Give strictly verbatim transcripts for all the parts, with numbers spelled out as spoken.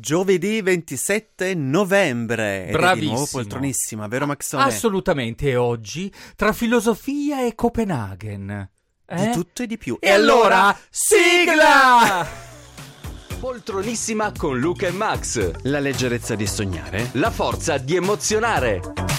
Giovedì ventisette novembre. Ed è di nuovo Bravissimo. poltronissima, vero Maxone? Assolutamente, e oggi tra filosofia e Copenaghen. Eh? Di tutto e di più. E allora, sigla! Poltronissima con Luca e Max. La leggerezza di sognare. La forza di emozionare.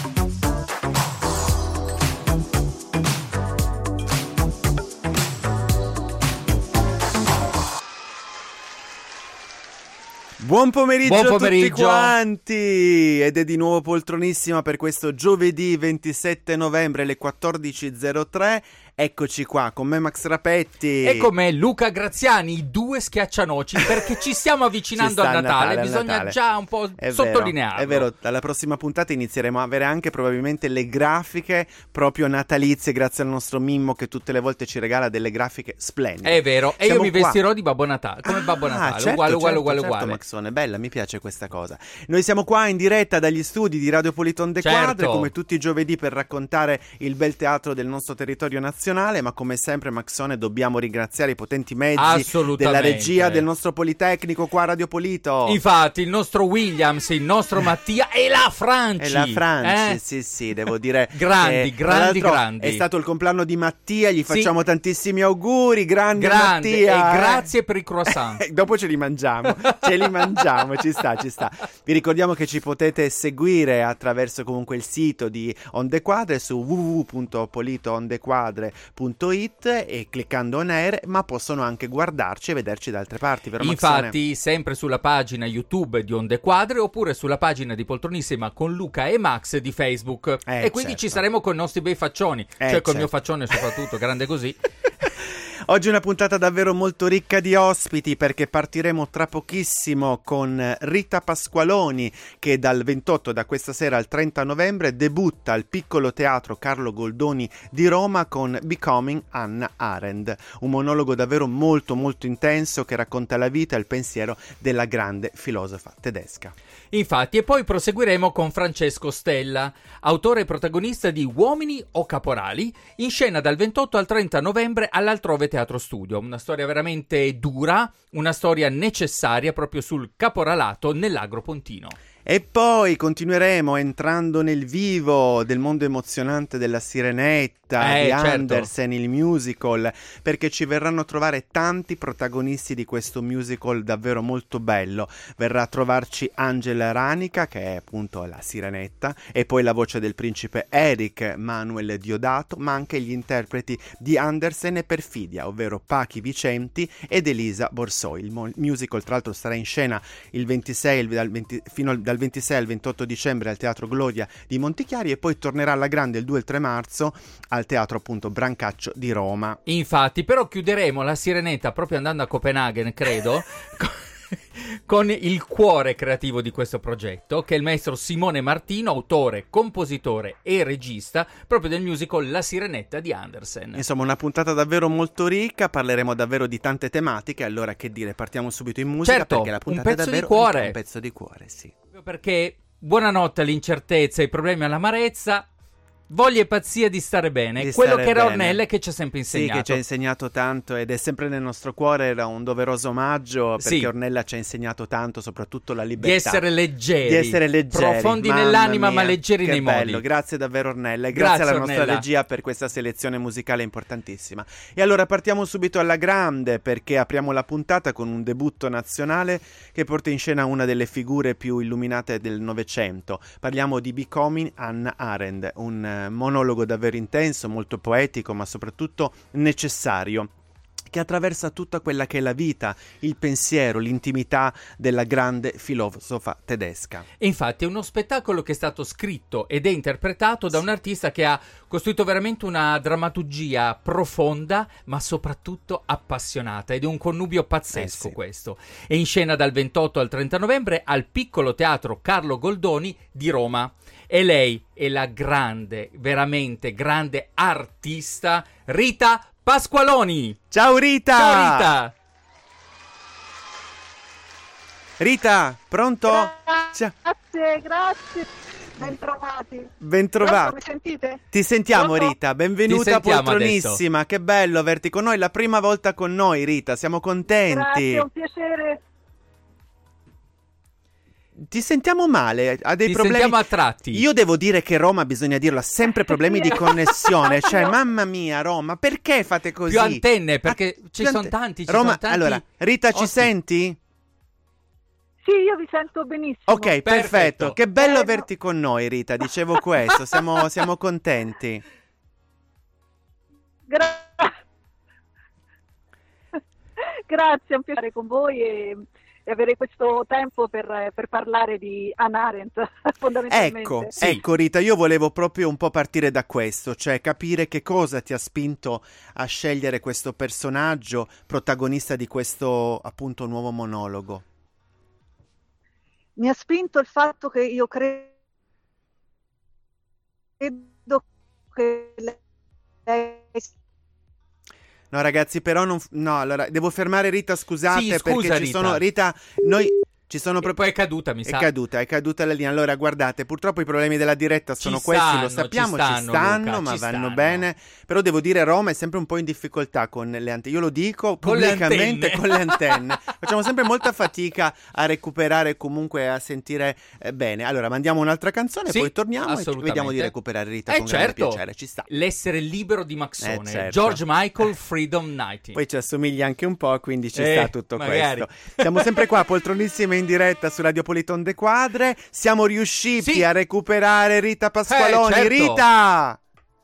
Buon pomeriggio, Buon a pomeriggio tutti quanti! Ed è di nuovo poltronissima per questo giovedì ventisette novembre alle quattordici e zero tre. Eccoci qua, con me Max Rapetti. E con me Luca Graziani, i due schiaccianoci, perché ci stiamo avvicinando Ci sta a Natale, Natale, a bisogna Natale. già un po' È sottolinearlo. Vero, è vero, dalla prossima puntata inizieremo a avere anche probabilmente le grafiche proprio natalizie, grazie al nostro Mimmo che tutte le volte ci regala delle grafiche splendide. È vero, e Siamo io mi qua. vestirò di Babbo Natale, come Babbo Ah, Natale, certo, uguale, uguale, certo, uguale, certo, uguale. Maxone, bella, mi piace questa cosa. Noi siamo qua in diretta dagli studi di Radio Politon de Certo. Quadre, come tutti i giovedì, per raccontare il bel teatro del nostro territorio nazionale, ma come sempre, Maxone, dobbiamo ringraziare i potenti mezzi Assolutamente. della regia del nostro Politecnico qua a Radio Polito. Infatti, il nostro Williams, il nostro Mattia e la Franci. E la Franci, eh? sì sì, devo dire Grandi, eh, tra grandi, l'altro grandi. È stato il compleanno di Mattia, gli Sì. facciamo tantissimi auguri, grande, Grande, Mattia. e eh. grazie per i croissant. Dopo ce li mangiamo, ce li mangiamo, ci sta, ci sta. Vi ricordiamo che ci potete seguire attraverso comunque il sito di Onde Quadre su w w w punto polito onde quadre punto i t e cliccando on air, ma possono anche guardarci e vederci da altre parti, vero Maxone? Infatti, sempre sulla pagina YouTube di Onde Quadre oppure sulla pagina di Poltronissima con Luca e Max di Facebook. Eh, e quindi certo. ci saremo con i nostri bei faccioni, Eh, cioè col mio certo. faccione soprattutto, grande così. Oggi è una puntata davvero molto ricca di ospiti, perché partiremo tra pochissimo con Rita Pasqualoni, che dal ventotto, da questa sera al trenta novembre, debutta al Piccolo Teatro Carlo Goldoni di Roma con Becoming Hannah Arendt, un monologo davvero molto molto intenso che racconta la vita e il pensiero della grande filosofa tedesca. Infatti, e poi proseguiremo con Francesco Stella, autore e protagonista di Uomini o Caporali, in scena dal ventotto al trenta novembre all'Altrove Teatro Studio. Una storia veramente dura, una storia necessaria proprio sul caporalato nell'Agro Pontino. E poi continueremo entrando nel vivo del mondo emozionante della Sirenetta, Eh, di certo. Andersen, il musical, perché ci verranno a trovare tanti protagonisti di questo musical davvero molto bello. Verrà a trovarci Angela Ranica, che è appunto la Sirenetta, e poi la voce del principe Eric Manuel Diodato, ma anche gli interpreti di Andersen e Perfidia, ovvero Pachi Vicenti ed Elisa Borsoi. Il mo- musical tra l'altro sarà in scena il ventisei il- dal venti fino al dal ventisei al ventotto dicembre al Teatro Gloria di Montichiari, e poi tornerà alla grande il due e il tre marzo al Teatro appunto Brancaccio di Roma. Infatti, però chiuderemo la Sirenetta proprio andando a Copenaghen, credo, con il cuore creativo di questo progetto, che è il maestro Simone Martino, autore, compositore e regista proprio del musical La Sirenetta di Andersen. Insomma, una puntata davvero molto ricca, parleremo davvero di tante tematiche. Allora, che dire, partiamo subito in musica, Certo, perché la puntata un è pezzo di davvero cuore. un pezzo di cuore, sì. Perché buonanotte all'incertezza, ai problemi, all'amarezza, voglia e pazzia di stare bene, Di quello stare che era bene. Ornella e che ci ha sempre insegnato. Sì, che ci ha insegnato tanto ed è sempre nel nostro cuore, era un doveroso omaggio, perché Sì. Ornella ci ha insegnato tanto, soprattutto la libertà. Di essere leggeri, Di essere leggeri, profondi mamma nell'anima mia, ma leggeri che nei bello. modi. Grazie davvero Ornella, e grazie, Grazie, alla nostra Ornella. regia per questa selezione musicale importantissima. E allora partiamo subito alla grande, perché apriamo la puntata con un debutto nazionale che porta in scena una delle figure più illuminate del Novecento. Parliamo di Becoming Hannah Arendt, un eh, monologo davvero intenso, molto poetico, ma soprattutto necessario, che attraversa tutta quella che è la vita, il pensiero, l'intimità della grande filosofa tedesca. E infatti è uno spettacolo che è stato scritto ed è interpretato da un artista che ha costruito veramente una drammaturgia profonda, ma soprattutto appassionata, ed è un connubio pazzesco. Eh sì. Questo. È in scena dal ventotto al trenta novembre al Piccolo Teatro Carlo Goldoni di Roma. E lei è la grande, veramente grande artista Rita Pasqualoni. Ciao Rita! Ciao Rita! Rita, pronto? Ciao. Grazie, grazie. Bentrovati. Bentrovati. Mi sentite? Ti sentiamo Pronto? Rita, benvenuta Ti sentiamo poltronissima, che bello averti con noi, la prima volta con noi Rita, siamo contenti. Grazie, è un piacere. ti sentiamo male, ha dei Ti problemi. sentiamo a tratti. Io devo dire che Roma, bisogna dirlo, ha sempre problemi di connessione. Cioè, mamma mia, Roma, perché fate così? Più antenne, perché Ah, ci più sono ante- tanti, ci Roma, sono tanti allora, Rita, ci ospiti. senti? Sì, io vi sento benissimo. Ok, perfetto. Perfetto. Che bello Eh, averti con noi, Rita. Dicevo questo, siamo, siamo contenti. Gra- Grazie, è un piacere con voi e, e avere questo tempo per, per parlare di Hannah Arendt, fondamentalmente. Ecco, Sì. ecco Rita, io volevo proprio un po' partire da questo, cioè capire che cosa ti ha spinto a scegliere questo personaggio protagonista di questo appunto nuovo monologo. Mi ha spinto il fatto che io credo che lei... No ragazzi, però non... No, allora, devo fermare Rita, scusate, Sì, perché scusa, ci Rita. sono... Rita, noi... Ci sono E proprio... poi è caduta, mi È sa. caduta, è caduta la linea. Allora, guardate, purtroppo i problemi della diretta sono Ci questi, stanno, lo sappiamo, ci ci stanno, stanno, Luca, ma ci vanno stanno. bene. Però devo dire, Roma è sempre un po' in difficoltà con le antenne. Io lo dico Con le pubblicamente antenne. con le antenne. Facciamo sempre molta fatica a recuperare, comunque a sentire eh, bene. Allora, mandiamo un'altra canzone, Sì, poi torniamo e assolutamente. vediamo di recuperare Rita Eh, con grande certo. piacere. Ci sta. L'essere libero di Maxone. Eh, certo. George Michael, Freedom Nighty. Poi ci assomiglia anche un po', quindi ci Eh, sta tutto magari. questo. Siamo sempre qua, poltronissime in diretta su Radio Politon de Quadre. Siamo riusciti Sì. a recuperare Rita Pasqualoni. Eh, certo. Rita!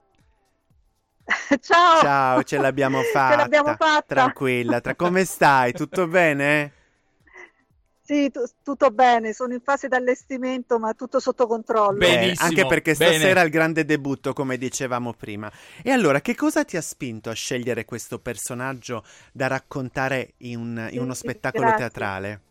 Ciao! Ciao, ce l'abbiamo fatta. Ce l'abbiamo fatta. Tranquilla, tra... come stai? Tutto bene? Sì, tu- tutto bene, sono in fase di allestimento, ma tutto sotto controllo. Bene. Eh, Benissimo, anche perché bene. stasera è il grande debutto, come dicevamo prima. E allora, che cosa ti ha spinto a scegliere questo personaggio da raccontare in, un- in uno Sì, spettacolo grazie. teatrale?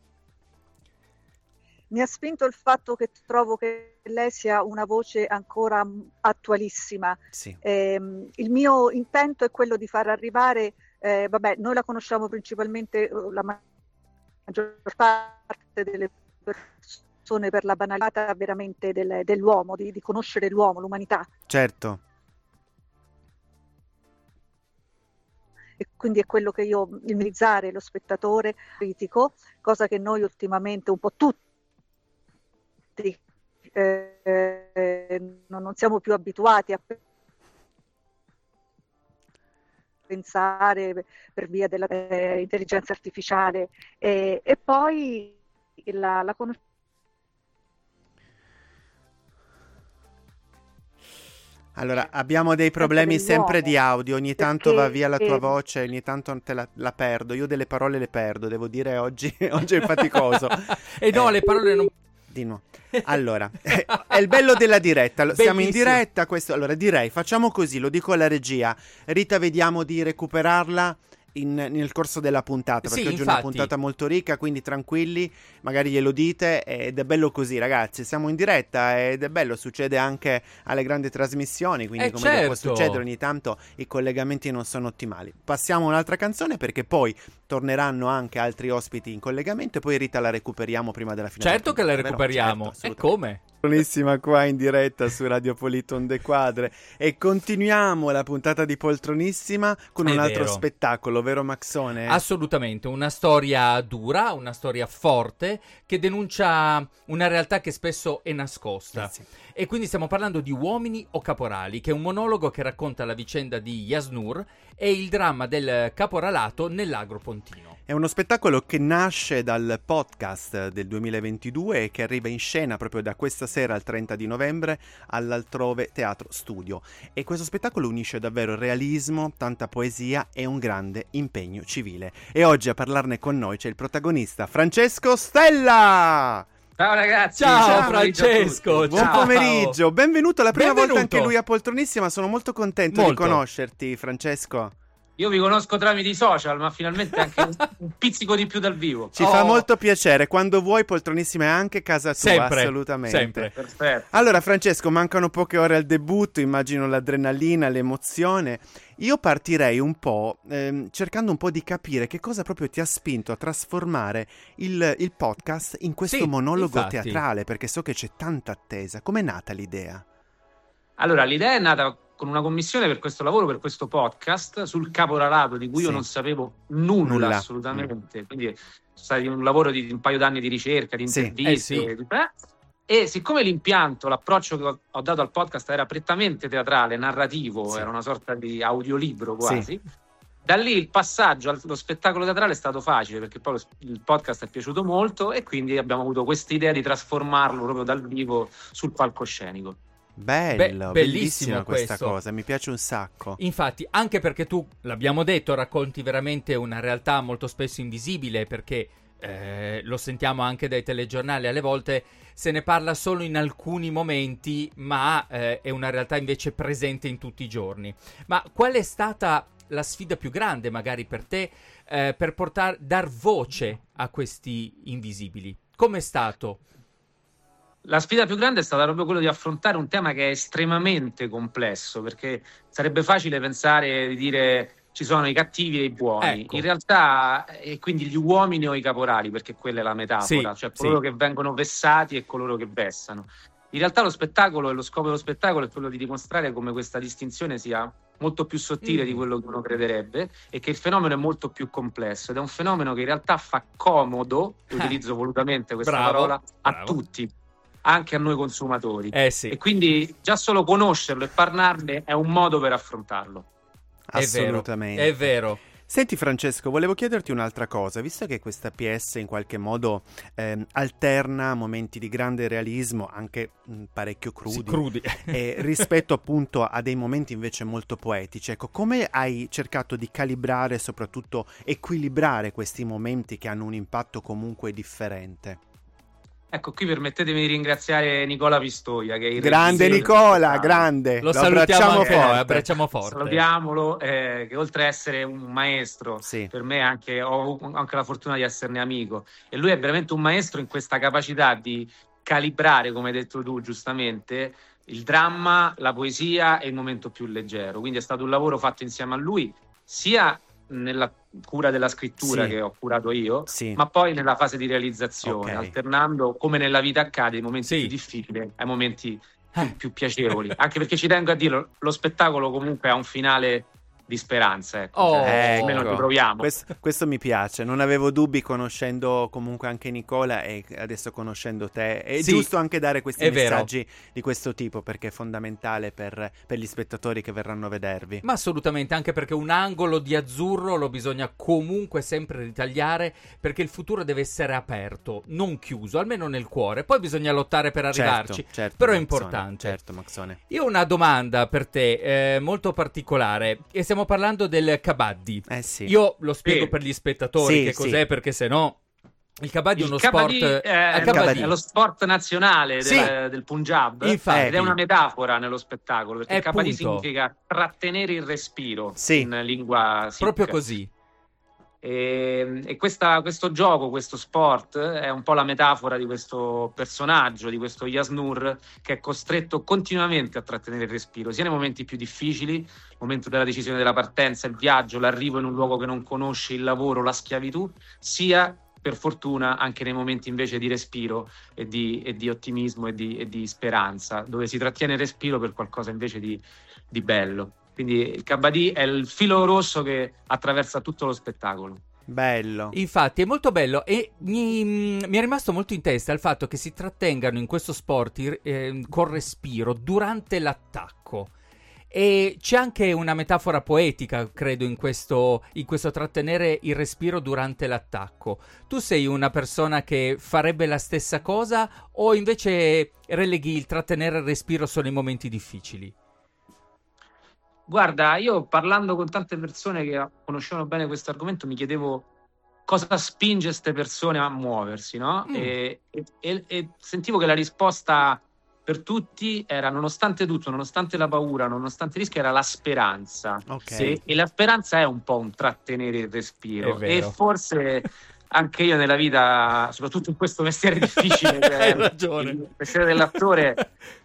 Mi ha spinto il fatto che trovo che lei sia una voce ancora mh, attualissima. Sì. Ehm, il mio intento è quello di far arrivare, eh, vabbè, noi la conosciamo principalmente, eh, la ma- maggior parte delle persone per la banalità veramente del- dell'uomo, di, di conoscere l'uomo, l'umanità. Certo. E quindi è quello che io, il memorizzare lo spettatore critico, cosa che noi ultimamente un po' tutti eh, eh, non, non siamo più abituati a pensare per, per via dell'intelligenza artificiale e, e poi la, la conoscenza. Allora, abbiamo dei problemi dell'uomo, sempre di audio, ogni tanto perché- va via la tua voce, ogni tanto te la, la perdo, io delle parole le perdo, devo dire oggi, oggi è faticoso. E no, Eh, le parole non... Di nuovo. Allora, eh, è il bello della diretta, lo- siamo in Bellissimo. diretta, questo, allora direi, facciamo così, lo dico alla regia, Rita vediamo di recuperarla in- nel corso della puntata, perché Sì, oggi è una infatti. puntata molto ricca, quindi tranquilli, magari glielo dite ed è bello così ragazzi, siamo in diretta ed è bello, succede anche alle grandi trasmissioni, quindi Eh, come può certo. succedere ogni tanto i collegamenti non sono ottimali. Passiamo a un'altra canzone perché poi torneranno anche altri ospiti in collegamento e poi Rita la recuperiamo prima della fine. Certo che la della puntata, vero? recuperiamo. Certo, E assolutamente. come? Buonissima qua in diretta su Radio Politon de Quadre e continuiamo la puntata di Poltronissima con È un altro vero. spettacolo, vero Maxone? Assolutamente, una storia dura, una storia forte che denuncia una realtà che spesso è nascosta. Eh sì. E quindi stiamo parlando di Uomini o Caporali, che è un monologo che racconta la vicenda di Yasnur e il dramma del caporalato nell'agro pontino. È uno spettacolo che nasce dal podcast del duemilaventidue e che arriva in scena proprio da questa sera al trenta di novembre all'Altrove Teatro Studio. E questo spettacolo unisce davvero realismo, tanta poesia e un grande impegno civile. E oggi a parlarne con noi c'è il protagonista Francesco Stella! Ciao ragazzi, Ciao, buon pomeriggio a Francesco, tutti. Buon Ciao. pomeriggio, benvenuto, la prima Benvenuto. volta anche lui a Poltronissima, sono molto contento Molto. di conoscerti Francesco. Io vi conosco tramite i social, ma finalmente anche un, un pizzico di più dal vivo. Ci Oh. fa molto piacere, quando vuoi Poltronissima è anche casa tua, Sempre, assolutamente. sempre. Perfetto. Allora Francesco, mancano poche ore al debutto, immagino l'adrenalina, l'emozione. Io partirei un po' ehm, cercando un po' di capire che cosa proprio ti ha spinto a trasformare il, il podcast in questo Sì, monologo infatti. teatrale, perché so che c'è tanta attesa. Com'è nata l'idea? Allora, l'idea è nata con una commissione per questo lavoro, per questo podcast, sul caporalato, di cui Sì. io non sapevo nulla, Nulla. assolutamente. Quindi è stato un lavoro di un paio d'anni di ricerca, di Sì. interviste. Eh sì. di- eh. E siccome l'impianto, l'approccio che ho, ho dato al podcast era prettamente teatrale, narrativo, Sì. era una sorta di audiolibro quasi, da lì il passaggio allo spettacolo teatrale è stato facile, perché poi lo- il podcast è piaciuto molto e quindi abbiamo avuto questa idea di trasformarlo proprio dal vivo sul palcoscenico. Bello, Beh, bellissima bellissimo questa questo. cosa, mi piace un sacco. Infatti, anche perché tu, l'abbiamo detto, racconti veramente una realtà molto spesso invisibile, perché eh, lo sentiamo anche dai telegiornali, alle volte se ne parla solo in alcuni momenti, ma eh, è una realtà invece presente in tutti i giorni. Ma qual è stata la sfida più grande magari per te eh, per portar, dar voce a questi invisibili? Com'è stato? La sfida più grande è stata proprio quello di affrontare un tema che è estremamente complesso, perché sarebbe facile pensare di dire ci sono i cattivi e i buoni. Ecco. In realtà, e quindi gli uomini o i caporali, perché quella è la metafora, Sì, cioè coloro sì. che vengono vessati e coloro che vessano. In realtà lo spettacolo e lo scopo dello spettacolo è quello di dimostrare come questa distinzione sia molto più sottile Mm. di quello che uno crederebbe e che il fenomeno è molto più complesso ed è un fenomeno che in realtà fa comodo, e utilizzo volutamente questa Bravo, parola, a bravo. tutti, anche a noi consumatori. Eh sì, E quindi già solo conoscerlo e parlarne è un modo per affrontarlo. è vero, Assolutamente. è vero. Senti Francesco, volevo chiederti un'altra cosa, visto che questa P S in qualche modo ehm, alterna momenti di grande realismo, anche mh, parecchio crudi, Sì, crudi. eh, rispetto appunto a dei momenti invece molto poetici, ecco, come hai cercato di calibrare e soprattutto equilibrare questi momenti che hanno un impatto comunque differente? Ecco, qui permettetemi di ringraziare Nicola Pistoia, che è il Grande regista del Nicola, spettacolo. grande, Lo salutiamo abbracciamo anche noi, forte. abbracciamo forte. Salutiamolo, eh, che oltre a essere un maestro, Sì. per me anche, ho anche la fortuna di esserne amico. E lui è veramente un maestro in questa capacità di calibrare, come hai detto tu giustamente, il dramma, la poesia e il momento più leggero. Quindi è stato un lavoro fatto insieme a lui, sia nella cura della scrittura Sì. che ho curato io, Sì. ma poi nella fase di realizzazione, Ok. alternando, come nella vita accade, i momenti Sì. più difficili ai momenti Eh. più, più piacevoli. Anche perché ci tengo a dirlo, lo spettacolo comunque ha un finale di speranza, ecco. Oh, Cioè, almeno ecco. ci proviamo. Questo, questo mi piace, non avevo dubbi conoscendo comunque anche Nicola e adesso conoscendo te. È Sì, giusto anche dare questi è vero. messaggi di questo tipo perché è fondamentale per, per gli spettatori che verranno a vedervi. Ma assolutamente, anche perché un angolo di azzurro lo bisogna comunque sempre ritagliare, perché il futuro deve essere aperto, non chiuso, almeno nel cuore. Poi bisogna lottare per arrivarci, Certo, certo, però è Maxone, importante. Certo, Maxone. Io ho una domanda per te, eh, molto particolare, e stiamo parlando del kabaddi. Eh sì. Io lo spiego Sì. per gli spettatori Sì, che sì. cos'è, perché se no il kabaddi è Il uno kabaddi sport... è, Ah, kabaddi. è lo sport nazionale Sì. del, del Punjab, Infatti. ed è una metafora nello spettacolo, perché Eh, il kabaddi appunto. significa trattenere il respiro Sì. in lingua sikh. Proprio così. E, e questa- questo gioco, questo sport è un po' la metafora di questo personaggio, di questo Yasnur, che è costretto continuamente a trattenere il respiro, sia nei momenti più difficili, il momento della decisione della partenza, il viaggio, l'arrivo in un luogo che non conosce, il lavoro, la schiavitù, sia per fortuna anche nei momenti invece di respiro e di, e di ottimismo e di, e di speranza, dove si trattiene il respiro per qualcosa invece di, di bello. Quindi il kabaddi è il filo rosso che attraversa tutto lo spettacolo. Bello. Infatti è molto bello e mi, mi è rimasto molto in testa il fatto che si trattengano in questo sport eh, col respiro durante l'attacco. E c'è anche una metafora poetica, credo, in questo, in questo trattenere il respiro durante l'attacco. Tu sei una persona che farebbe la stessa cosa o invece releghi il trattenere il respiro solo in momenti difficili? Guarda, io parlando con tante persone che conoscevano bene questo argomento mi chiedevo cosa spinge queste persone a muoversi, no? Mm. E, e- e sentivo che la risposta per tutti era, nonostante tutto, nonostante la paura, nonostante il rischio, era la speranza. Ok. E, e la speranza è un po' un trattenere il È respiro. vero. E forse anche io nella vita, soprattutto in questo mestiere difficile, che Hai è ragione. il mestiere dell'attore,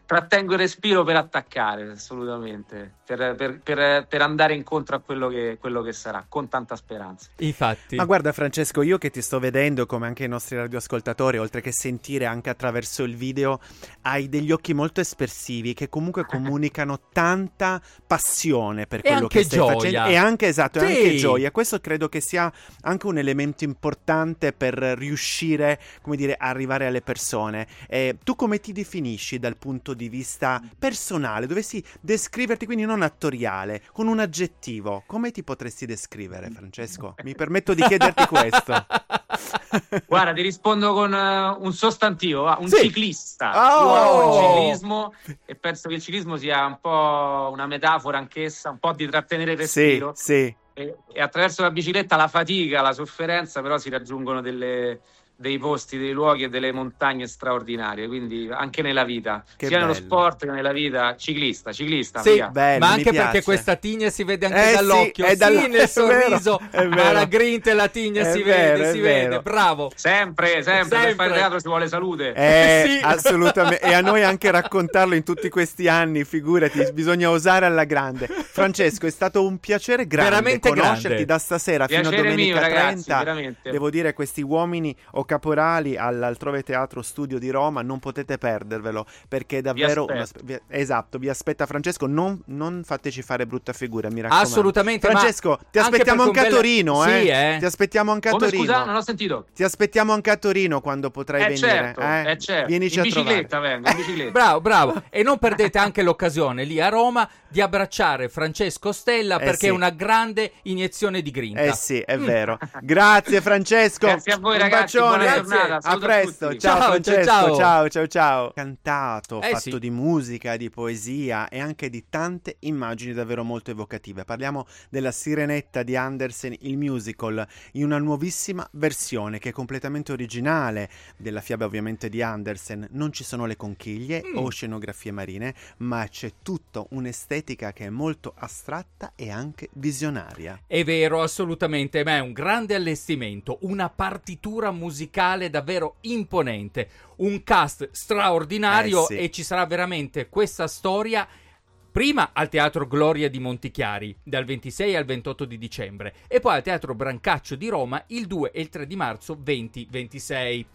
trattengo il respiro per attaccare, assolutamente, per, per, per, per andare incontro a quello che, quello che sarà, con tanta speranza. Infatti. Ma guarda Francesco, io che ti sto vedendo, come anche i nostri radioascoltatori, oltre che sentire anche attraverso il video, hai degli occhi molto espressivi che comunque comunicano tanta passione per E quello anche che stai gioia. facendo. E anche, esatto, e Sì. anche gioia. Questo credo che sia anche un elemento importante per riuscire, come dire, a arrivare alle persone. Eh, tu come ti definisci dal punto di vista personale? Dovessi descriverti, quindi non attoriale, con un aggettivo, come ti potresti descrivere, Francesco? Mi permetto di chiederti questo. Guarda, ti rispondo con uh, un sostantivo, uh, un Sì. ciclista. Oh! Io amo il ciclismo e penso che il ciclismo sia un po' una metafora anch'essa, un po' di trattenere il Sì, respiro. sì. E, e attraverso la bicicletta la fatica, la sofferenza, però si raggiungono delle, dei posti, dei luoghi e delle montagne straordinarie, quindi anche nella vita, Che sia nello bello. sport che nella vita, ciclista, ciclista, Sì, via. Bello, ma mi anche piace. perché questa tigna si vede anche Eh sì, dall'occhio, è sì, dalla- nel è sorriso, vero, è ma vero. la grinta e la tigna È si vero, vede, è si vero. vede, bravo. Sempre, sempre, Sempre. per fare teatro ci vuole salute. Eh, Sì. assolutamente. E a noi anche raccontarlo in tutti questi anni, figurati, bisogna osare alla grande. Francesco, è stato un piacere grande Veramente conoscerti grande. da stasera fino a Piacere domenica mio, ragazzi, trenta. veramente. Devo dire, questi uomini o caporali all'Altrove Teatro Studio di Roma, non potete perdervelo, perché è davvero Vi una aspetto. spe- vi- esatto, vi aspetta Francesco, non, non fateci fare brutta figura, mi raccomando. Assolutamente, ma Francesco, ti anche aspettiamo perché anche a un bel- Torino, Sì, eh. eh. Ti aspettiamo anche a Come Torino. scusa, non ho sentito. Ti aspettiamo anche a Torino quando potrai Eh venire, certo, eh? eh certo. Vienici In a trovare. bicicletta vengo, in bicicletta. Bravo, bravo. E non perdete anche l'occasione lì a Roma di abbracciare Francesco Stella Eh perché sì. è una grande iniezione di grinta. Eh sì, è vero. Grazie Francesco. Grazie a voi, Un ragazzi, bacione. buona Grazie. giornata. A Saluto presto. tutti. Ciao, Ciao, Francesco. ciao, Ciao, ciao, ciao. Cantato, Eh fatto sì. di musica, di poesia e anche di tante immagini davvero molto evocative. Parliamo della Sirenetta di Andersen, il musical, in una nuovissima versione che è completamente originale della fiaba ovviamente di Andersen. Non ci sono le conchiglie Mm. o scenografie marine, ma c'è tutta un'estetica che è molto astratta e anche visionaria. È vero, assolutamente, ma è un grande allestimento, una partitura musicale davvero imponente, un cast straordinario Eh sì. e ci sarà veramente questa storia prima al Teatro Gloria di Montichiari dal ventisei al ventotto di dicembre e poi al Teatro Brancaccio di Roma il due e il tre di marzo venti ventisei.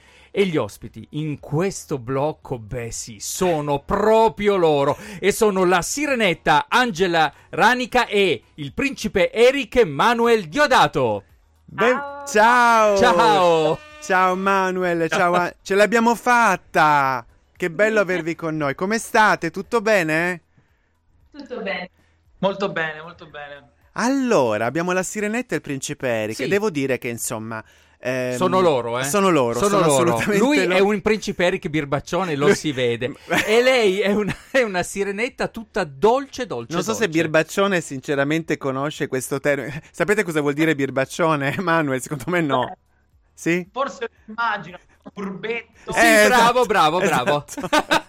E gli ospiti in questo blocco, beh sì, sono proprio loro. E sono la Sirenetta Angela Ranica e il principe Eric Manuel Diodato. Ben- ciao! Ciao! Ciao Manuel, ciao, a- ce l'abbiamo fatta! Che bello avervi con noi. Come state? Tutto bene? Tutto bene. Molto bene, molto bene. Allora, abbiamo la Sirenetta e il principe Eric. Sì. Devo dire che insomma... ehm, Sono loro, eh? Sono loro, Sono sono loro. assolutamente Lui loro. è un principe Eric Birbaccione, lo Lui- si vede. E lei è una, è una sirenetta tutta dolce, dolce, Non so se dolce. Birbaccione sinceramente conosce questo termine. Sapete cosa vuol dire Birbaccione, Manuel? Secondo me no. Sì? Forse lo immagino, un furbetto. Sì, Eh, bravo, esatto, bravo, bravo. esatto.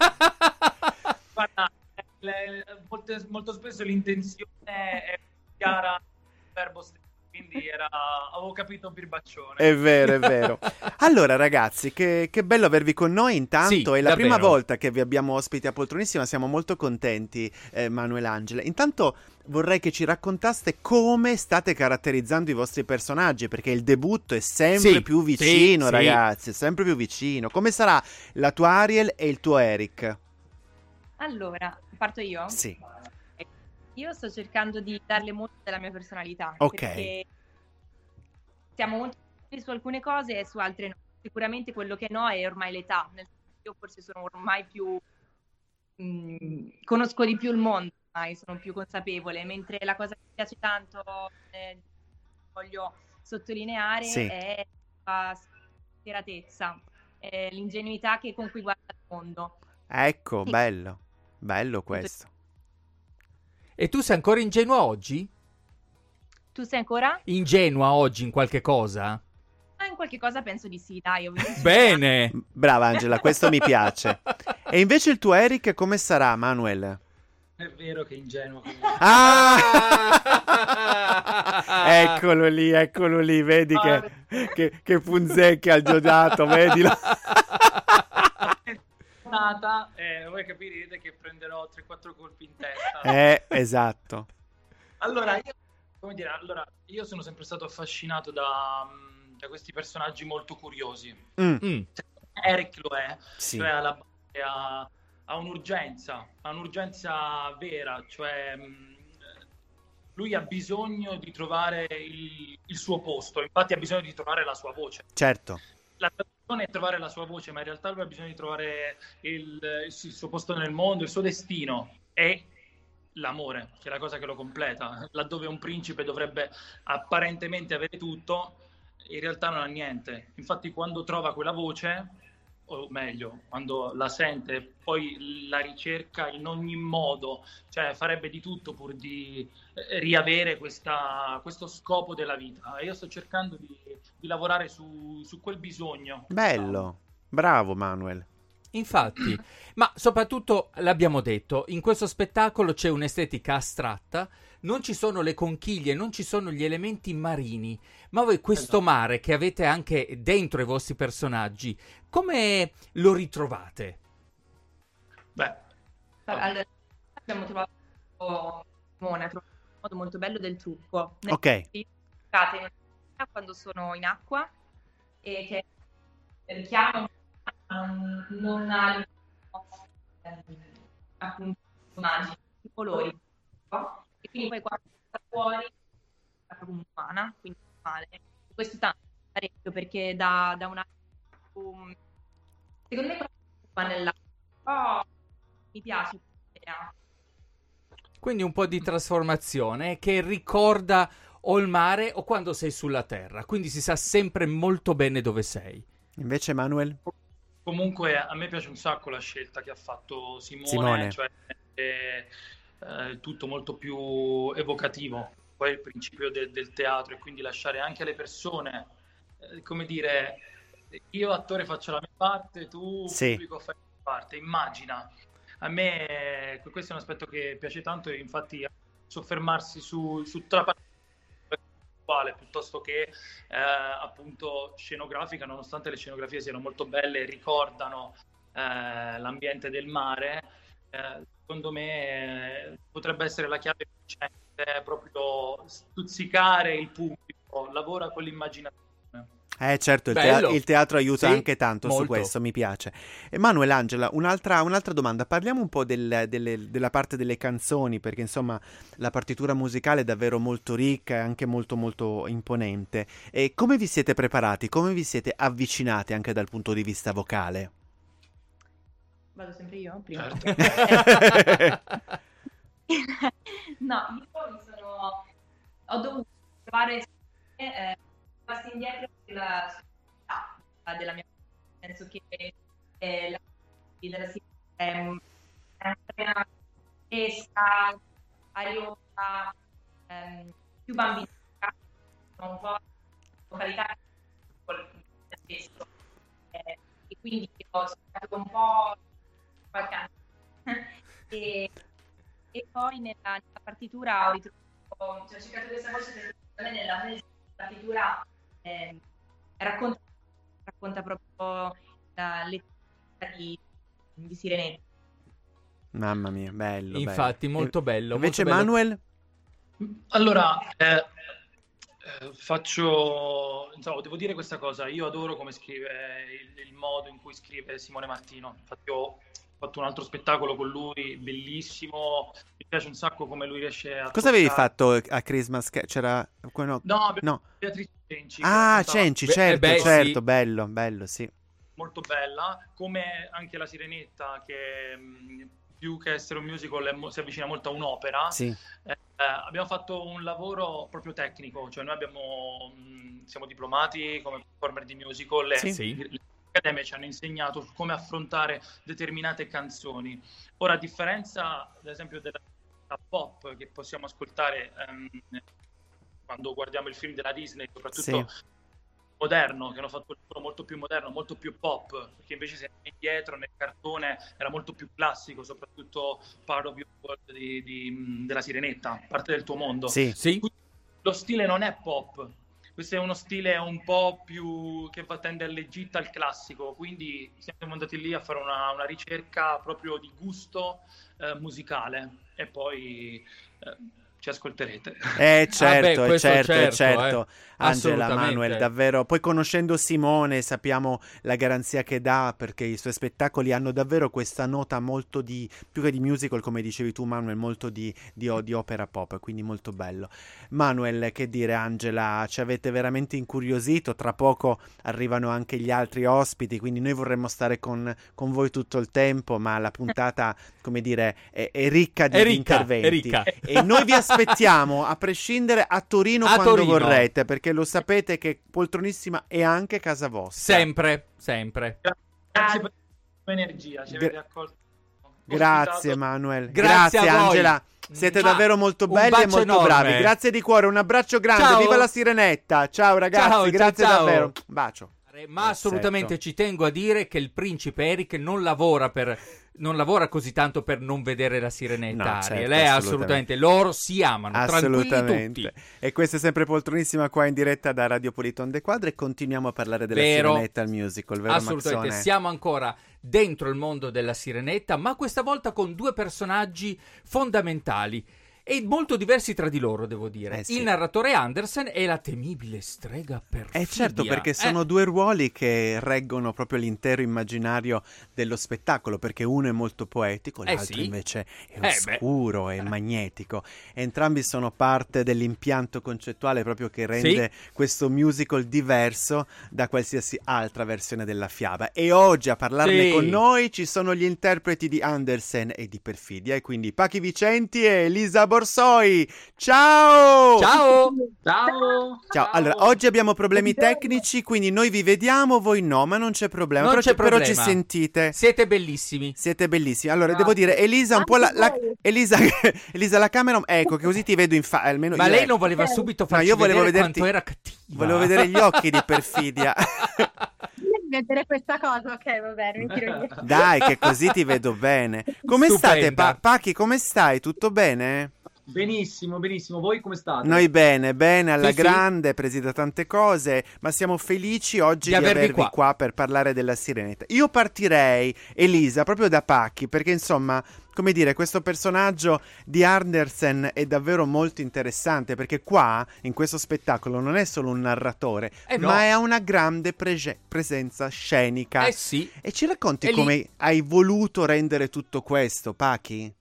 Guarda, le- le- molto, molto spesso l'intenzione è chiara nel verbo stesso, quindi era, avevo capito birbaccione. È vero, è vero. Allora, ragazzi, che, che bello avervi con noi. Intanto Sì, è la davvero. prima volta che vi abbiamo ospiti a Poltronissima. Siamo molto contenti, eh, Manuel Angela. Intanto vorrei che ci raccontaste come state caratterizzando i vostri personaggi, perché il debutto è sempre Sì, più vicino, sì, sì. ragazzi. È sempre più vicino. Come sarà la tua Ariel e il tuo Eric? Allora, parto io? Sì. Io sto cercando di darle molto della mia personalità. Ok. Perché siamo molto simili su alcune cose e su altre no. Sicuramente quello che no è ormai l'età. Nel senso che io forse sono ormai più... mh, conosco di più il mondo, ormai sono più consapevole. Mentre la cosa che mi piace tanto, eh, voglio sottolineare, Sì. è la spieratezza, è l'ingenuità che con cui guarda il mondo. Ecco, Sì. bello. Bello questo. E tu sei ancora ingenua oggi? Tu sei ancora? Ingenua oggi in qualche cosa? Ah, in qualche cosa penso di sì, dai. Ho visto- Bene! Brava Angela, questo mi piace. E invece il tuo Eric come sarà, Manuel? È vero che è ingenuo. Ah! Eccolo lì, eccolo lì, vedi che, che, che punzecchia il Diodato, vedilo. giornata e voi capirete che prenderò tre quattro colpi in testa. Eh, esatto. Allora, io, come dire, allora, io sono sempre stato affascinato da, da questi personaggi molto curiosi. Mm. Mm. Eric lo è, Sì. cioè alla base ha, ha un'urgenza, ha un'urgenza vera, cioè mh, lui ha bisogno di trovare il, il suo posto, infatti ha bisogno di trovare la sua voce. Certo. La traduzione è trovare la sua voce, ma in realtà lui ha bisogno di trovare il, il suo posto nel mondo, il suo destino e l'amore, che è la cosa che lo completa. Laddove un principe dovrebbe apparentemente avere tutto, in realtà non ha niente. Infatti quando trova quella voce, o meglio, quando la sente, poi la ricerca in ogni modo, cioè farebbe di tutto pur di riavere questa, questo scopo della vita. E io sto cercando di, di lavorare su, su quel bisogno. Bello. Bravo Manuel. Infatti, ma soprattutto l'abbiamo detto, in questo spettacolo c'è un'estetica astratta, non ci sono le conchiglie, non ci sono gli elementi marini, ma voi questo mare che avete anche dentro i vostri personaggi, come lo ritrovate? Beh, Allora, abbiamo trovato Simone ha trovato un modo molto bello del trucco. Nel Ok. quando sono in acqua e che richiamo um, non ha eh, appunto immagini, i colori, no? E quindi poi quando sta fuori è proprio umana, quindi male. Questo tanto parecchio perché da, da una um, secondo me qua nell'acqua oh, mi piace l'idea. Quindi un po' di trasformazione che ricorda o il mare o quando sei sulla terra, quindi si sa sempre molto bene dove sei. Invece Manuel? comunque a me piace un sacco la scelta che ha fatto Simone, Simone. cioè è, eh, tutto molto più evocativo, poi il principio de- del teatro e quindi lasciare anche alle persone, eh, come dire, io attore faccio la mia parte, tu Sì. pubblico fai la tua parte, immagina. A me eh, questo è un aspetto che piace tanto e infatti soffermarsi su, su tutta la parte piuttosto che eh, appunto scenografica, nonostante le scenografie siano molto belle e ricordano eh, l'ambiente del mare, eh, secondo me eh, potrebbe essere la chiave vincente, proprio stuzzicare il pubblico, lavora con l'immaginazione. Eh certo, il, Bello. tea- il teatro aiuta Sì, anche tanto su molto. questo, mi piace. Emanuele, Angela, un'altra, un'altra domanda, parliamo un po' del- delle- della parte delle canzoni, perché insomma la partitura musicale è davvero molto ricca e anche molto molto imponente. E come vi siete preparati, come vi siete avvicinati anche dal punto di vista vocale? Vado sempre io prima. Certo. No, io mi sono ho dovuto provare eh, passi indietro della società della mia nel senso che eh, la della è un- è una fresca, ariosa, ehm, più bambina, un po' vocalità con se stesso. Eh, e quindi ho cercato un po' qualche anno. e, e poi nella, nella partitura ho ritrovato, cioè, ho cercato questa voce perché secondo me nella nella partitura eh, racconta, racconta proprio la lettura di, di Sirenetta. Mamma mia, bello. Infatti, bello. molto E- bello. Invece molto bello. Manuel? Allora, eh, eh, faccio, insomma, devo dire questa cosa, io adoro come scrive, il, il modo in cui scrive Simone Martino, infatti ho fatto un altro spettacolo con lui, bellissimo, mi piace un sacco come lui riesce a Cosa avevi toccare- fatto a Christmas? Che c'era... no. No, abbiamo No. Beatrice Cenci, che Ah, raccontava- Cenci, Beh, certo, beh, certo, sì. bello, bello, sì. molto bella, come anche La Sirenetta, che mh, più che essere un musical è mo- si avvicina molto a un'opera. Sì. Eh, abbiamo fatto un lavoro proprio tecnico, cioè noi abbiamo, mh, siamo diplomati come performer di musical e Sì. Sì. le accademie ci hanno insegnato su come affrontare determinate canzoni. Ora, a differenza, ad esempio, della pop che possiamo ascoltare ehm, quando guardiamo il film della Disney, soprattutto moderno, che hanno fatto un lavoro molto più moderno, molto più pop, perché invece se indietro nel cartone era molto più classico, soprattutto Part of Your World di, di- della Sirenetta, parte del tuo mondo. Sì. Sì? Lo stile non è pop, questo è uno stile un po' più che va tende all'Egitto, al classico, quindi siamo andati lì a fare una, una ricerca proprio di gusto eh, musicale e poi eh, ci ascolterete. Eh certo, Vabbè, eh, certo, certo, certo. eh. Angela, Assolutamente. Manuel, davvero. Poi conoscendo Simone sappiamo la garanzia che dà, perché i suoi spettacoli hanno davvero questa nota molto di, più che di musical, come dicevi tu Manuel, molto di, di, di opera pop, quindi molto bello. Manuel, che dire, Angela, ci avete veramente incuriosito, tra poco arrivano anche gli altri ospiti, quindi noi vorremmo stare con, con voi tutto il tempo, ma la puntata, come dire, è, è ricca di, È di ricca, interventi. è ricca. E noi vi aspettiamo, a prescindere, a Torino A quando Torino. vorrete, perché lo sapete che Poltronissima è anche casa vostra. Sempre, sempre. Grazie per la tua energia, ci avete accolto. Grazie ospitato. Manuel, Grazie grazie, a voi. Angela. Siete Ma davvero molto un belli e bacio molto enorme. bravi. Grazie di cuore, un abbraccio grande. Ciao. Viva la Sirenetta. Ciao ragazzi, Ciao, ciao, grazie ciao. davvero. Un bacio. Ma assolutamente ci tengo a dire che il principe Eric non lavora per non lavora così tanto per non vedere la Sirenetta. No, Ariel, certo, eh, assolutamente. assolutamente. Loro si amano, tranquilli Assolutamente. tutti. E questa è sempre Poltronissima qua in diretta da Radio Politon De Quadre e continuiamo a parlare della Vero. Sirenetta al musical, vero Assolutamente, Mazzone? siamo ancora dentro il mondo della Sirenetta, ma questa volta con due personaggi fondamentali e molto diversi tra di loro, devo dire. Eh sì. Il narratore Andersen e la temibile strega Perfidia. Eh certo, perché sono Eh, due ruoli che reggono proprio l'intero immaginario dello spettacolo, perché uno è molto poetico, Eh l'altro sì. invece è beh. oscuro e magnetico. Entrambi sono parte dell'impianto concettuale proprio che rende questo musical diverso da qualsiasi altra versione della fiaba. E oggi a parlarne Sì. con noi ci sono gli interpreti di Andersen e di Perfidia, e quindi Pachi Vicenti e Elisa Borsoi. Ciao! Ciao! Ciao! Ciao, allora oggi abbiamo problemi tecnici, quindi noi vi vediamo, voi no, ma non c'è problema. Non però, c'è ci- però ci problema. sentite. Siete bellissimi. Siete bellissimi. Allora, Grazie. devo dire, Elisa, un po' la, la- voi. Elisa, Elisa, la camera, ecco, che così ti vedo in fa, almeno Ma io, lei ecco, non voleva subito farci io volevo vedere vederti- quanto era cattiva. volevo vedere gli occhi di Perfidia. Vedere questa cosa, ok, va bene, mi tiro via. Dai, che così ti vedo bene. Come Stupenda. state, pa- Pachi? Come stai? Tutto bene? Benissimo, benissimo. Voi come state? Noi bene, bene, alla Sì, sì. grande, presi da tante cose, ma siamo felici oggi Di di, avervi avervi qua. qua. per parlare della Sirenetta. Io partirei, Elisa, proprio da Pacchi, perché insomma, come dire, questo personaggio di Andersen è davvero molto interessante, perché qua, in questo spettacolo, non è solo un narratore, Eh no. ma è una grande prege- presenza scenica. Eh sì. E ci racconti È lì. come hai voluto rendere tutto questo, Pachi?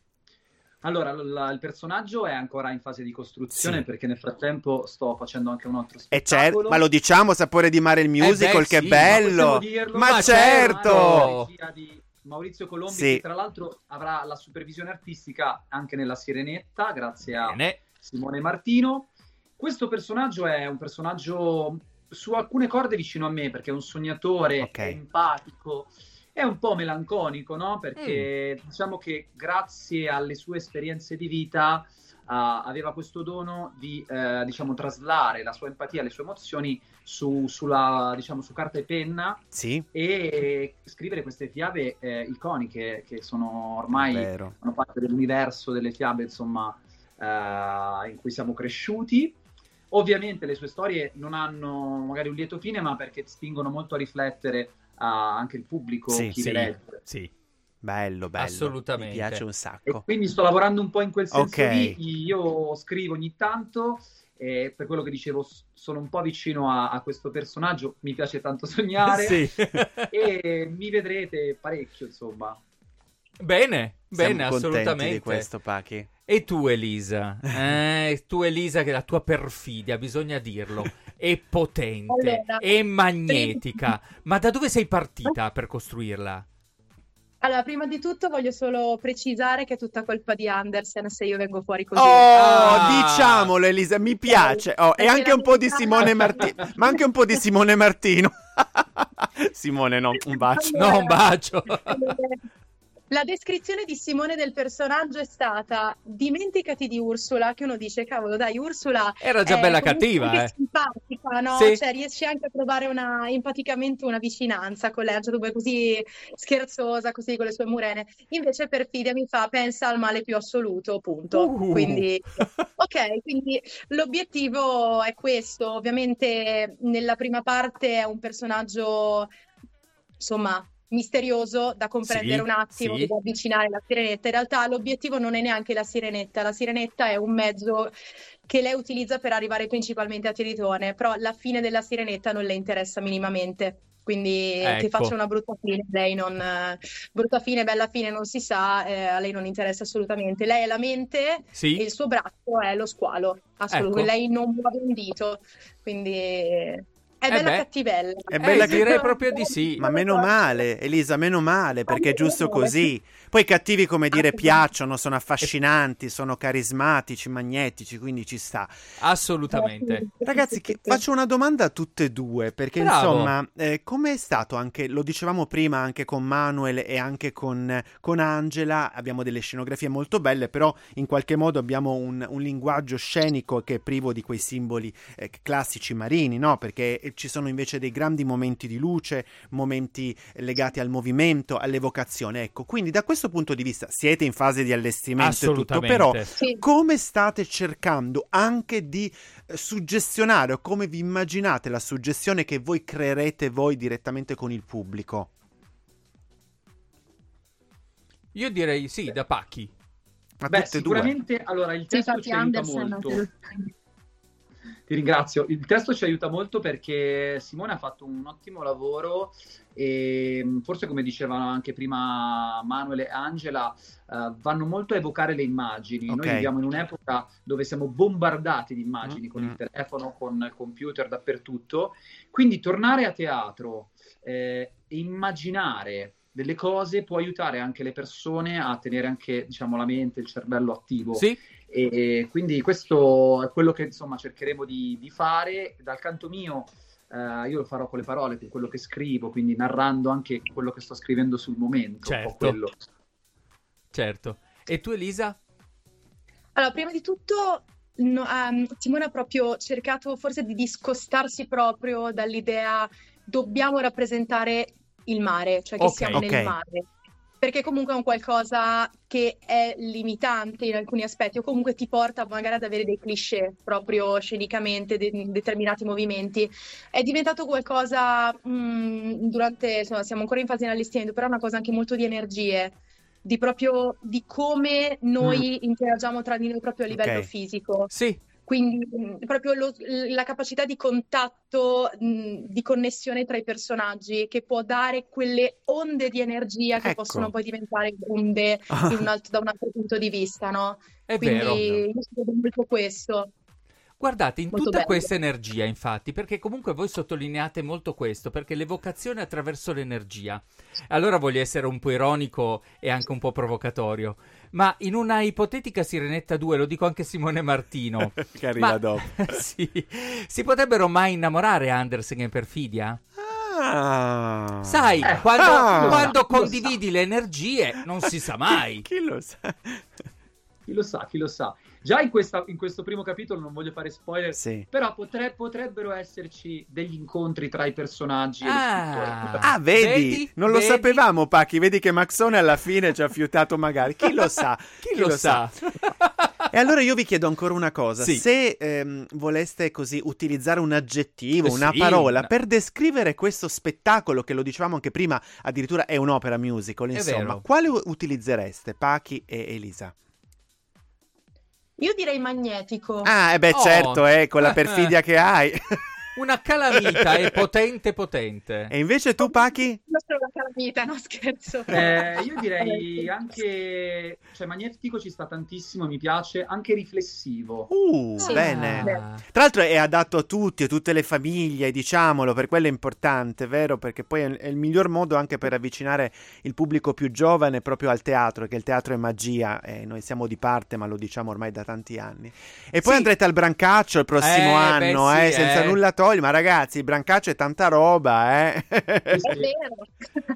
Allora, l- il personaggio è ancora in fase di costruzione Sì. perché nel frattempo sto facendo anche un altro E spettacolo. certo, ma lo diciamo, Sapore di Mare il musical, beh, che sì, bello! Possiamo dirlo? Ma Ma certo! certo! Regia di Maurizio Colombi, Sì. che tra l'altro avrà la supervisione artistica anche nella Sirenetta, grazie a Bene. Simone Martino. Questo personaggio è un personaggio su alcune corde vicino a me, perché è un sognatore, Ok. è empatico, è un po' melanconico, no? Perché diciamo che grazie alle sue esperienze di vita ah, aveva questo dono di eh, diciamo traslare la sua empatia, le sue emozioni su, sulla, diciamo, su carta e penna Sì, e scrivere queste fiabe eh, iconiche che sono ormai vero. fanno parte dell'universo delle fiabe, insomma, eh, in cui siamo cresciuti. Ovviamente le sue storie non hanno magari un lieto fine, ma perché spingono molto a riflettere a anche il pubblico, Sì, chi Sì, le legge. sì. Bello, bello. Assolutamente. Mi piace un E sacco. quindi sto lavorando un po' in quel senso Ok. lì. Io scrivo ogni tanto, e per quello che dicevo, s- sono un po' vicino a, a questo personaggio, mi piace tanto sognare Sì. e mi vedrete parecchio, insomma. Bene, bene, Siamo contenti assolutamente. di questo, Pachi. E tu, Elisa? Eh, tu, Elisa, che la tua perfidia, bisogna dirlo, è potente, Allora, è magnetica. Ma da dove sei partita per costruirla? Allora, prima di tutto voglio solo precisare che è tutta colpa di Andersen se io vengo fuori così. Oh, Ah. diciamolo, Elisa, mi piace. Oh, e Perché anche la un po' di verità- Simone Martino. Ma anche un po' di Simone Martino. Simone, no, un bacio. No, un bacio. La descrizione di Simone del personaggio è stata: dimenticati di Ursula, che uno dice cavolo dai, Ursula era già è bella comunque cattiva, anche eh. simpatica, no? Sì. Cioè riesci anche a trovare una, empaticamente una vicinanza con lei, a un certo punto è così scherzosa, così con le sue murene. Invece Perfidia mi fa pensa al male più assoluto, punto. Uh. Quindi ok, quindi l'obiettivo è questo. Ovviamente nella prima parte è un personaggio, insomma, misterioso da comprendere Sì, un attimo, sì. da avvicinare la sirenetta. In realtà l'obiettivo non è neanche la sirenetta, la sirenetta è un mezzo che lei utilizza per arrivare principalmente a Tiritone, però la fine della sirenetta non le interessa minimamente. Quindi che Ecco. faccia una brutta fine, lei non eh, brutta fine, bella fine non si sa, eh, a lei non interessa assolutamente. Lei è la mente Sì. e il suo braccio è lo squalo, assolutamente. Ecco. Lei non muove un dito, quindi è Eh bella beh. cattivella. È Eh, bella direi che- proprio di sì. Ma meno male, Elisa, meno male, perché è giusto così. Poi i cattivi, come dire, piacciono, sono affascinanti, sono carismatici, magnetici, quindi ci sta. Assolutamente. Ragazzi, che- faccio una domanda a tutte e due, perché Bravo. insomma, eh, come è stato anche, lo dicevamo prima anche con Manuel e anche con, con Angela, abbiamo delle scenografie molto belle, però in qualche modo abbiamo un, un linguaggio scenico che è privo di quei simboli eh, classici marini, no? Perché eh, ci sono invece dei grandi momenti di luce, momenti legati al movimento, all'evocazione, ecco. Quindi da questo punto di vista siete in fase di allestimento e tutto, Assolutamente. però Sì. come state cercando anche di eh, suggestionare, o come vi immaginate la suggestione che voi creerete voi direttamente con il pubblico? Io direi sì, da pacchi. Ma Beh, tutte e due? sicuramente, allora, il Sì, testo infatti ci aiuta Andersen molto. anche- Ti ringrazio. Il testo ci aiuta molto perché Simone ha fatto un ottimo lavoro e mh, forse, come dicevano anche prima Manuel e Angela, eh, vanno molto a evocare le immagini. Ok. Noi viviamo in un'epoca dove siamo bombardati di immagini Mm, con mm. il telefono, con il computer, dappertutto. Quindi tornare a teatro eh, e immaginare delle cose può aiutare anche le persone a tenere anche, diciamo, la mente, il cervello attivo. Sì. E quindi questo è quello che insomma cercheremo di, di fare. Dal canto mio, eh, io lo farò con le parole, con quello che scrivo, quindi narrando anche quello che sto scrivendo sul momento. Un po' Certo. quello. Certo. E tu, Elisa? Allora, prima di tutto, no, ehm, Simone ha proprio cercato forse di discostarsi proprio dall'idea dobbiamo rappresentare il mare, cioè che Ok. siamo Ok. nel mare. Perché comunque è un qualcosa che è limitante in alcuni aspetti, o comunque ti porta magari ad avere dei cliché proprio scenicamente, de- in determinati movimenti. È diventato qualcosa, mh, durante, insomma, siamo ancora in fase di allestimento, però è una cosa anche molto di energie, di proprio di come noi interagiamo tra di noi proprio a livello Ok. fisico. Sì. Quindi mh, proprio lo- la capacità di contatto, mh, di connessione tra i personaggi, che può dare quelle onde di energia che Ecco. possono poi diventare onde in un altro- da un altro punto di vista, no? È Quindi vero. io vedo molto questo. Guardate, in Molto tutta bello. questa energia, infatti, perché comunque voi sottolineate molto questo, perché l'evocazione è attraverso l'energia. Allora voglio essere un po' ironico e anche un po' provocatorio, ma in una ipotetica Sirenetta due, lo dico anche a Simone Martino, Che arriva ma- dopo. sì, si potrebbero mai innamorare Andersen e Perfidia? Ah. Sai, Eh, quando, ah. quando Chi lo sa. condividi le energie non si sa mai. Chi lo sa? Chi lo sa, chi lo sa. Già in, questa, in questo primo capitolo, non voglio fare spoiler, Sì. però potre- potrebbero esserci degli incontri tra i personaggi e lo Ah. scrittore. Ah, vedi? Vedi? Non lo Vedi? sapevamo, Pachi. Vedi che Maxone alla fine ci ha fiutato magari. Chi lo sa? Chi lo sa? E allora io vi chiedo ancora una cosa. Sì. Se ehm, voleste così utilizzare un aggettivo, Eh una sì, parola, una- per descrivere questo spettacolo, che lo dicevamo anche prima, addirittura è un'opera musical, È insomma, vero. quale u- utilizzereste, Pachi e Elisa? Io direi magnetico. Ah, e beh, Oh. certo, eh, con la perfidia che hai. Una calamita è potente potente. E invece tu, Pachi? Io sono la calamita, no scherzo. Eh, io direi anche, cioè magnetico ci sta tantissimo, mi piace, anche riflessivo. Uh, Sì. bene. Ah. Tra l'altro è adatto a tutti, a tutte le famiglie, diciamolo, per quello è importante, vero? Perché poi è è il miglior modo anche per avvicinare il pubblico più giovane proprio al teatro, che il teatro è magia, e noi siamo di parte, ma lo diciamo ormai da tanti anni. E poi Sì. andrete al Brancaccio il prossimo Eh, anno, beh, eh, sì, senza eh. nulla togliere, ma ragazzi, il Brancaccio è tanta roba, eh. Sì, È sì. vero.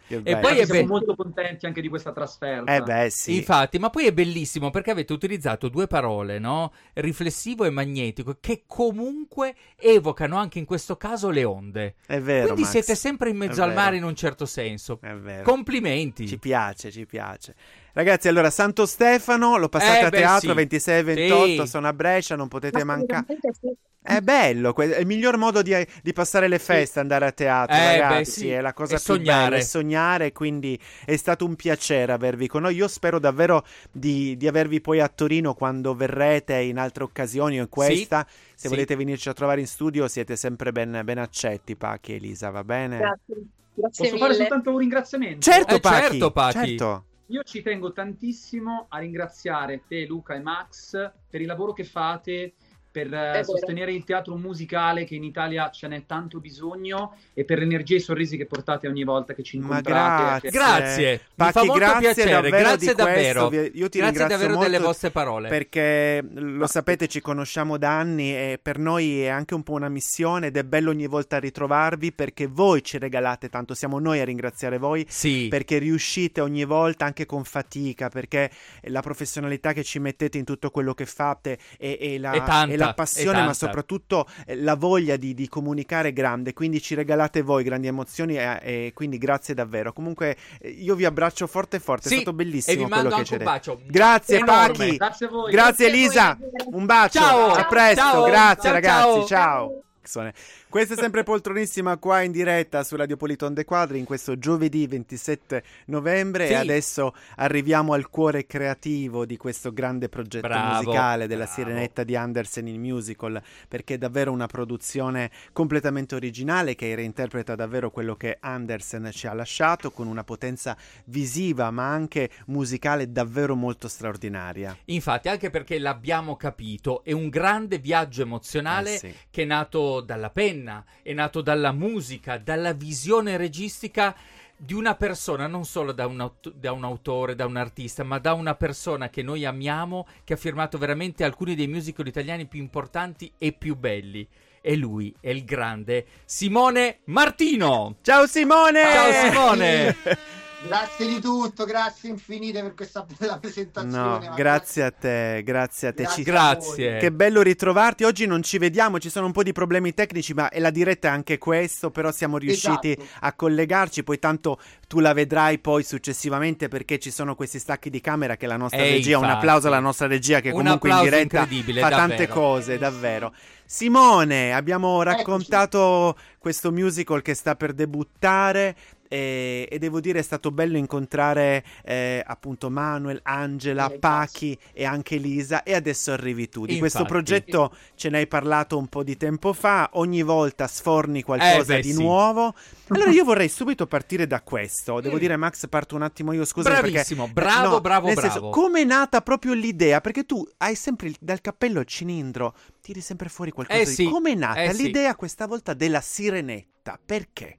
E bello. poi è siamo be- molto contenti anche di questa trasferta. Eh beh, sì. Infatti, ma poi è bellissimo perché avete utilizzato due parole, no? Riflessivo e magnetico, che comunque evocano anche in questo caso le onde. È vero, Quindi Max. siete sempre in mezzo È al vero. mare in un certo senso. È vero. Complimenti. Ci piace, ci piace. Ragazzi, allora Santo Stefano, lo passate Eh, a beh, teatro sì. ventisei e ventotto, Sì. sono a Brescia, non potete mancare. Assolutamente sì. È bello, que- è il miglior modo di, di passare le feste, andare a teatro, Eh, ragazzi, beh, sì. è la cosa E più sognare. bella, è sognare, quindi è stato un piacere avervi con noi. Io spero davvero di, di avervi poi a Torino quando verrete in altre occasioni o in questa. Se sì. volete venirci a trovare in studio siete sempre ben, ben accetti, Pachi e Elisa, va bene? Grazie. Grazie Posso fare mille. soltanto un ringraziamento? Certo, Eh, Pachi, certo, Pachi. certo. Io ci tengo tantissimo a ringraziare te, Luca e Max, per il lavoro che fate, per eh, vero. sostenere il teatro musicale, che in Italia ce n'è tanto bisogno, e per l'energia e i sorrisi che portate ogni volta che ci Ma incontrate. grazie. Grazie, mi Pachi, fa molto grazie piacere, davvero grazie di questo. davvero. Vi- Io ti Grazie ringrazio davvero molto delle vostre parole. perché lo sapete, ci conosciamo da anni e per noi è anche un po' una missione ed è bello ogni volta ritrovarvi perché voi ci regalate tanto, siamo noi a ringraziare voi Sì. perché riuscite ogni volta anche con fatica, perché la professionalità che ci mettete in tutto quello che fate e, e, la, È tanta, e la è passione, tanta. ma soprattutto eh, la voglia di, di comunicare è grande, quindi ci regalate voi grandi emozioni e, e quindi grazie davvero. Comunque eh, io vi abbraccio forte forte, Sì, è stato bellissimo e vi quello mando che anche un c'è. bacio Grazie enorme. Pachi, Grazie a voi. grazie Grazie a voi, Elisa, davvero. un bacio, Ciao. a presto, Ciao. grazie Ciao, ragazzi, ciao. ciao. Questa è sempre Poltronissima qua in diretta su Radio Politon De Quadri in questo giovedì ventisette novembre Sì. e adesso arriviamo al cuore creativo di questo grande progetto Bravo, musicale della bravo. Sirenetta di Andersen in musical, perché è davvero una produzione completamente originale che reinterpreta davvero quello che Andersen ci ha lasciato con una potenza visiva ma anche musicale davvero molto straordinaria. Infatti, anche perché l'abbiamo capito, è un grande viaggio emozionale Eh sì. che è nato dalla penna, è nato dalla musica, dalla visione registica di una persona, non solo da un, aut- da un autore, da un artista, ma da una persona che noi amiamo, che ha firmato veramente alcuni dei musical italiani più importanti e più belli. E lui è il grande Simone Martino! Ciao Simone! Ciao Simone! Grazie di tutto, grazie infinite per questa bella presentazione. No, ma grazie a te, grazie a te. Grazie. Ci- Grazie. Che bello ritrovarti. Oggi non ci vediamo, ci sono un po' di problemi tecnici, ma è la diretta è anche questo, però siamo riusciti Esatto. a collegarci, poi tanto tu la vedrai poi successivamente perché ci sono questi stacchi di camera che la nostra Eh, regia, un infatti. applauso alla nostra regia che Un comunque in applauso diretta incredibile, fa davvero. tante cose, davvero. Simone, abbiamo raccontato questo musical che sta per debuttare. E, e devo dire è stato bello incontrare eh, appunto Manuel, Angela, Eh, Pachi e anche Elisa e adesso arrivi tu. Di questo Infatti. progetto ce ne hai parlato un po' di tempo fa, ogni volta sforni qualcosa Eh, beh, di sì. nuovo. Allora io vorrei subito partire da questo. Devo Mm. dire Max, parto un attimo io, scusa Bravissimo, perché bravo, no, bravo, nel bravo. senso, come è nata proprio l'idea? Perché tu hai sempre il- dal cappello al cilindro, tiri sempre fuori qualcosa Eh, di sì. come è nata Eh, sì. l'idea questa volta della Sirenetta? Perché?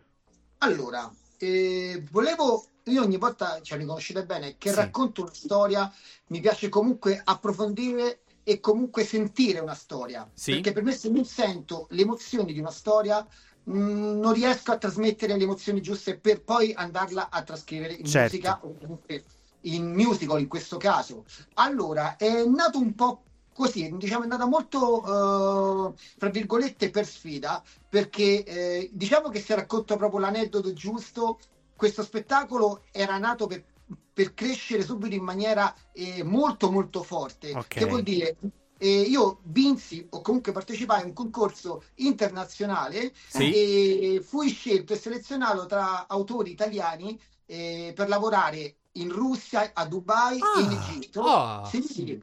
Allora, eh, volevo, io ogni volta, cioè mi conoscete bene, che Sì. racconto una storia, mi piace comunque approfondire e comunque sentire una storia. Sì. Perché per me se non sento le emozioni di una storia, mh, non riesco a trasmettere le emozioni giuste per poi andarla a trascrivere in Certo. musica o comunque in musical in questo caso. Allora, è nato un po' così, diciamo è nata molto, eh, fra virgolette, per sfida, perché eh, diciamo che se racconto proprio l'aneddoto giusto, questo spettacolo era nato per, per crescere subito in maniera eh, molto molto forte, Ok. che vuol dire eh, io vinsi o comunque partecipai a un concorso internazionale Sì. e fui scelto e selezionato tra autori italiani eh, per lavorare in Russia, a Dubai e in Ah. Egitto. Ah. Sì, sì.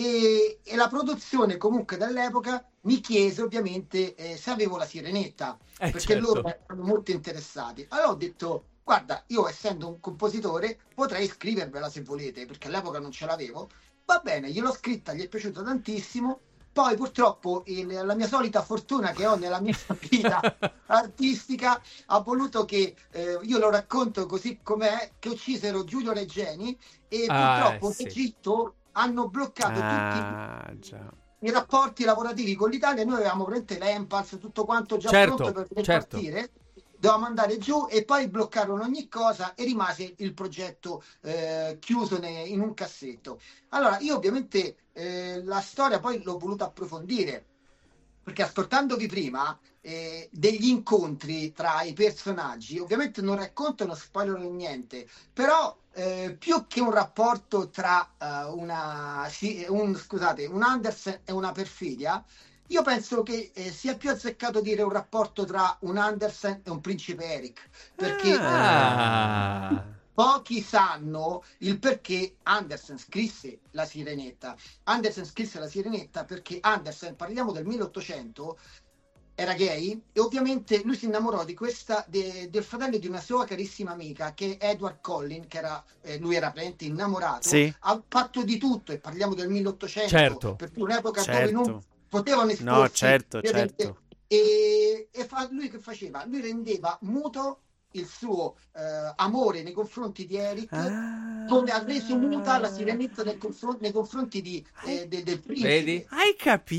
E, e la produzione comunque dall'epoca mi chiese ovviamente eh, se avevo la Sirenetta, Eh, perché certo. loro erano molto interessati. Allora ho detto, guarda, io essendo un compositore potrei scrivervela se volete, perché all'epoca non ce l'avevo. Va bene, gliel'ho scritta, gli è piaciuta tantissimo. Poi purtroppo il- la mia solita fortuna che ho nella mia vita artistica ha voluto che eh, io lo racconto così com'è, che uccisero Giulio Regeni e Ah, purtroppo eh, sì. in Egitto hanno bloccato tutti Ah, già. i rapporti lavorativi con l'Italia. Noi avevamo praticamente l'Empals, tutto quanto già Certo, pronto per poter certo. partire, dovevamo andare giù e poi bloccarono ogni cosa e rimase il progetto eh, chiuso ne, in un cassetto. Allora io ovviamente eh, la storia poi l'ho voluta approfondire, perché ascoltandovi prima eh, degli incontri tra i personaggi, ovviamente non racconto, non spoilerò niente, però eh, più che un rapporto tra uh, una sì, un, scusate, un Andersen e una Perfidia, io penso che eh, sia più azzeccato dire un rapporto tra un Andersen e un principe Eric, perché Ah. eh, pochi sanno il perché Andersen scrisse La Sirenetta. Andersen scrisse La Sirenetta perché Andersen, parliamo del milleottocento, era gay e ovviamente lui si innamorò di questa de, del fratello di una sua carissima amica che è Edward Collin, che era eh, lui era praticamente innamorato, Sì. ha fatto di tutto, e parliamo del milleottocento, Certo. per cui un'epoca Certo. dove non potevano esporsi. No, certo, ovviamente. certo. E, e fa, lui che faceva? Lui rendeva muto il suo eh, amore nei confronti di Eric, Ah. come ha reso muta la Sirenetta nel confron- nei confronti di, eh, de- del principe. Vedi? Hai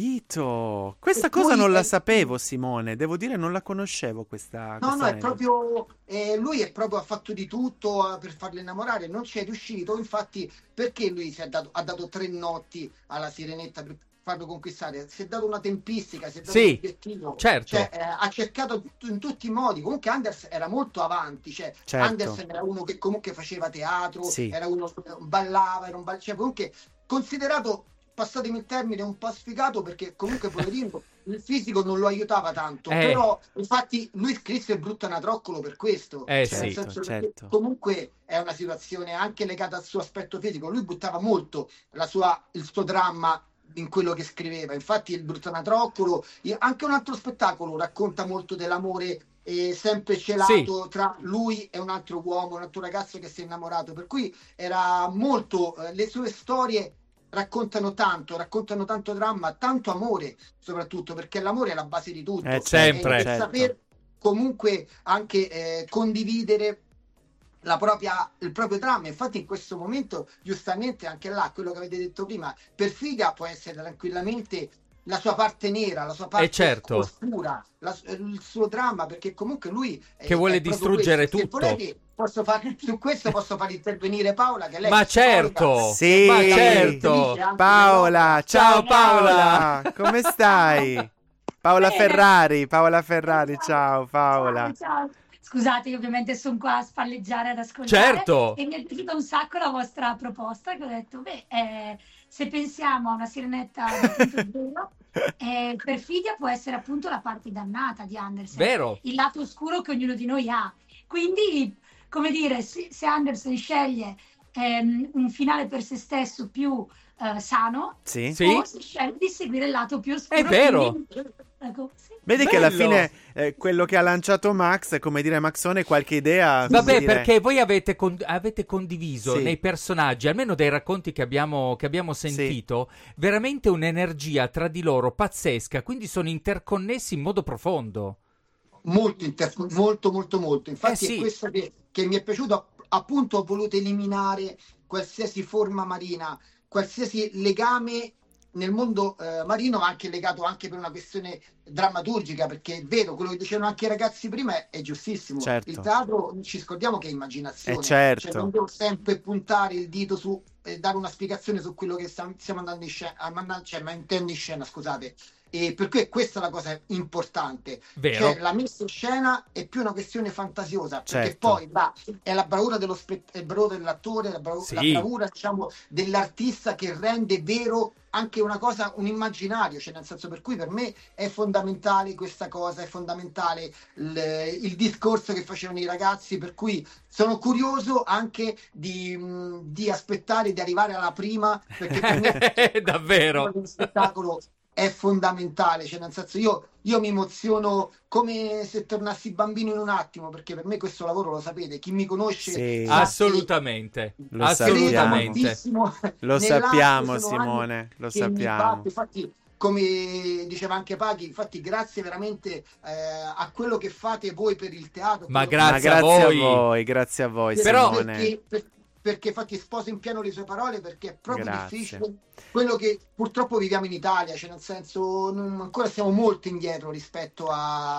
capito? Questa E cosa poi non la è- sapevo, Simone. Devo dire, non la conoscevo questa. No, questa no, è aneddoto. proprio eh, lui è proprio ha fatto di tutto eh, per farlo innamorare, non ci è riuscito, infatti, perché lui si è dato, ha dato tre notti alla Sirenetta per farlo conquistare, si è dato una tempistica, si è dato Sì, un obiettivo, certo. cioè, eh, ha cercato tutto- in tutti i modi. Comunque Anders era molto avanti, cioè Certo. Andersen era uno che comunque faceva teatro, Sì. era uno che ballava, era un ball- cioè, comunque considerato, passatemi il termine, un po' sfigato, perché comunque poverino il fisico non lo aiutava tanto, Eh. però infatti lui scrisse il brutto anatroccolo per questo. Eh, Cioè, sì, nel senso, perché certo. comunque è una situazione anche legata al suo aspetto fisico, lui buttava molto la sua, il suo dramma in quello che scriveva. Infatti il brutto anatroccolo, anche un altro spettacolo, racconta molto dell'amore eh, sempre celato tra lui e un altro uomo, un altro ragazzo che si è innamorato, per cui era molto eh, le sue storie raccontano tanto, raccontano tanto dramma, tanto amore, soprattutto perché l'amore è la base di tutto. Eh, sempre. E certo. saper comunque anche eh, condividere la propria, il proprio dramma. Infatti in questo momento, giustamente, anche là, quello che avete detto prima, Perfidia può essere tranquillamente la sua parte nera, la sua parte Eh, certo. oscura, la- il suo dramma, perché comunque lui è- Che vuole è proprio distruggere questo. Se tutto. volete, posso far, su questo posso far intervenire Paola, che lei Ma è psicologa. certo. Sì, Ma certo. Paola, ciao Ciao, Paola, come stai? Paola Bene. Ferrari, Paola Ferrari, ciao Paola. Ciao, ciao. Scusate, io ovviamente sono qua a spalleggiare, ad ascoltare. Certo. E mi è piaciuta un sacco la vostra proposta, che ho detto, beh, eh, se pensiamo a una Sirenetta due punto zero, eh, Perfidia può essere appunto la parte dannata di Andersen. Vero. Il lato oscuro che ognuno di noi ha. Quindi, come dire, se, se Andersen sceglie ehm, un finale per se stesso più eh, sano, Sì. Sì. o si sceglie di seguire il lato più oscuro. È vero. quindi- ecco, sì. Vedi che alla Bello. fine eh, quello che ha lanciato Max, come dire Maxone, qualche idea. come Vabbè, dire- perché voi avete, con- avete condiviso Sì. nei personaggi, almeno dai racconti che abbiamo, che abbiamo sentito, veramente un'energia tra di loro pazzesca, quindi sono interconnessi in modo profondo. molto, inter- molto, molto, molto. Infatti Eh sì. è questo che, che mi è piaciuto. Appunto, ho voluto eliminare qualsiasi forma marina, qualsiasi legame nel mondo eh, marino, ma anche legato anche per una questione drammaturgica, perché è vero, quello che dicevano anche i ragazzi prima è, è giustissimo. Certo. Il teatro, ci scordiamo che è immaginazione, Eh, certo. cioè non devo sempre puntare il dito su e dare una spiegazione su quello che stiamo, stiamo andando in scena, a mandare- cioè, ma intendo in scena, scusate. E per cui questa è la cosa importante. Vero. Cioè, la messa in scena è più una questione fantasiosa, perché Certo. poi va, è la bravura dello spe- è il bravura dell'attore, la, bravu- Sì. la bravura, diciamo, dell'artista che rende vero anche una cosa, un immaginario, cioè nel senso, per cui per me è fondamentale questa cosa, è fondamentale il, il discorso che facevano i ragazzi, per cui sono curioso anche di, mh, di aspettare di arrivare alla prima, perché per me Davvero. lo spettacolo è fondamentale, cioè nel senso io, io mi emoziono come se tornassi bambino in un attimo, perché per me questo lavoro, lo sapete, chi mi conosce Sì. sa che Assolutamente. Lo Assolutamente. tantissimo Lo nell'arte, sappiamo, sono anni Simone, lo che mi sappiamo. batte. Infatti, come diceva anche Paghi, infatti grazie veramente eh, a quello che fate voi per il teatro. Ma quello che- Ma grazie a grazie a voi. voi, grazie a voi, Però- Simone. perché, per- perché infatti sposo in pieno le sue parole, perché è proprio Grazie. difficile quello che purtroppo viviamo in Italia, cioè nel senso non- ancora siamo molto indietro rispetto a,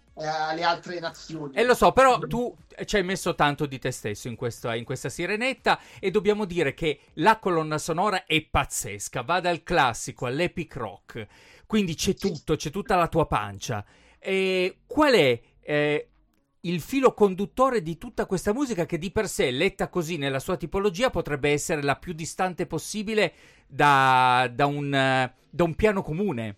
eh, alle altre nazioni. E lo so, però tu ci hai messo tanto di te stesso in questa, in questa Sirenetta, e dobbiamo dire che la colonna sonora è pazzesca, va dal classico all'epic rock, quindi c'è tutto, c'è tutta la tua pancia. E qual è eh, il filo conduttore di tutta questa musica che di per sé, letta così nella sua tipologia, potrebbe essere la più distante possibile da, da, un, da un piano comune?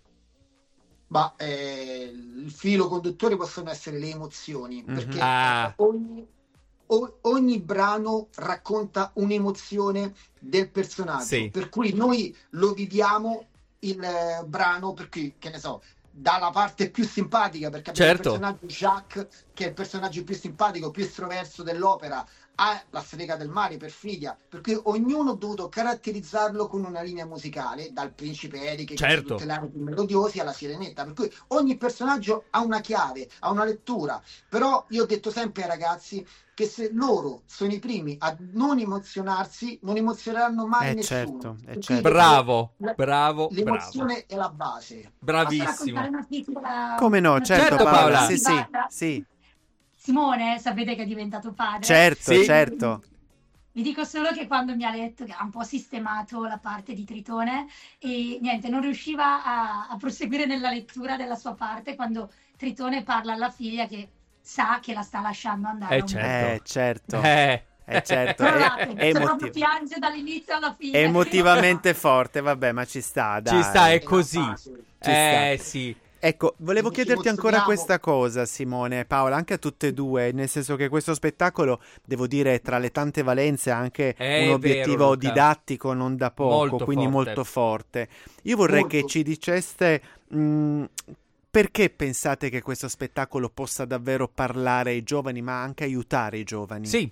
Ma eh, il filo conduttore possono essere le emozioni, Mm-hmm. perché Ah. ogni, o- ogni brano racconta un'emozione del personaggio, Sì. per cui noi lo viviamo il eh, brano, per cui, che ne so, dalla parte più simpatica, perché abbiamo Certo. il personaggio Jacques, che è il personaggio più simpatico, più estroverso dell'opera, ha la strega del mare, perfidia, per cui ognuno ha dovuto caratterizzarlo con una linea musicale, dal principe Eric, che Certo. sono tutte le aree più melodiosi, alla sirenetta, per cui ogni personaggio ha una chiave, ha una lettura. Però io ho detto sempre ai ragazzi che se loro sono i primi a non emozionarsi, non emozioneranno mai Eh, nessuno. certo, eh, Per cui certo. Bravo, la- bravo, l'emozione è la base. bravissimo. raccontare una piccola... Come no, una certo, Certo, Paola. Paola. Sì, sì, Guarda, sì. Simone, sapete che è diventato padre. Certo, Sì. certo. Vi dico solo che quando mi ha letto che ha un po' sistemato la parte di Tritone e niente, non riusciva a, a proseguire nella lettura della sua parte quando Tritone parla alla figlia che sa che la sta lasciando andare. Eh, a un certo. Eh, certo. Eh. Eh, certo. Guardate, È, è cioè, proprio emotiv- piange dall'inizio alla fine. è emotivamente forte, vabbè, ma ci sta, dai. Ci sta, è la così. base. Ci Eh, sta. sì. Ecco, volevo Ci chiederti ancora emozioniamo. questa cosa, Simone e Paola, anche a tutte e due, nel senso che questo spettacolo, devo dire, tra le tante valenze, ha anche È un obiettivo vero, Luca. didattico non da poco, Molto quindi forte. molto forte. Io vorrei Molto. che ci diceste mh, perché pensate che questo spettacolo possa davvero parlare ai giovani, ma anche aiutare i giovani. Sì.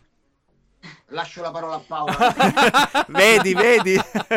Lascio la parola a Paola. Vedi, vedi?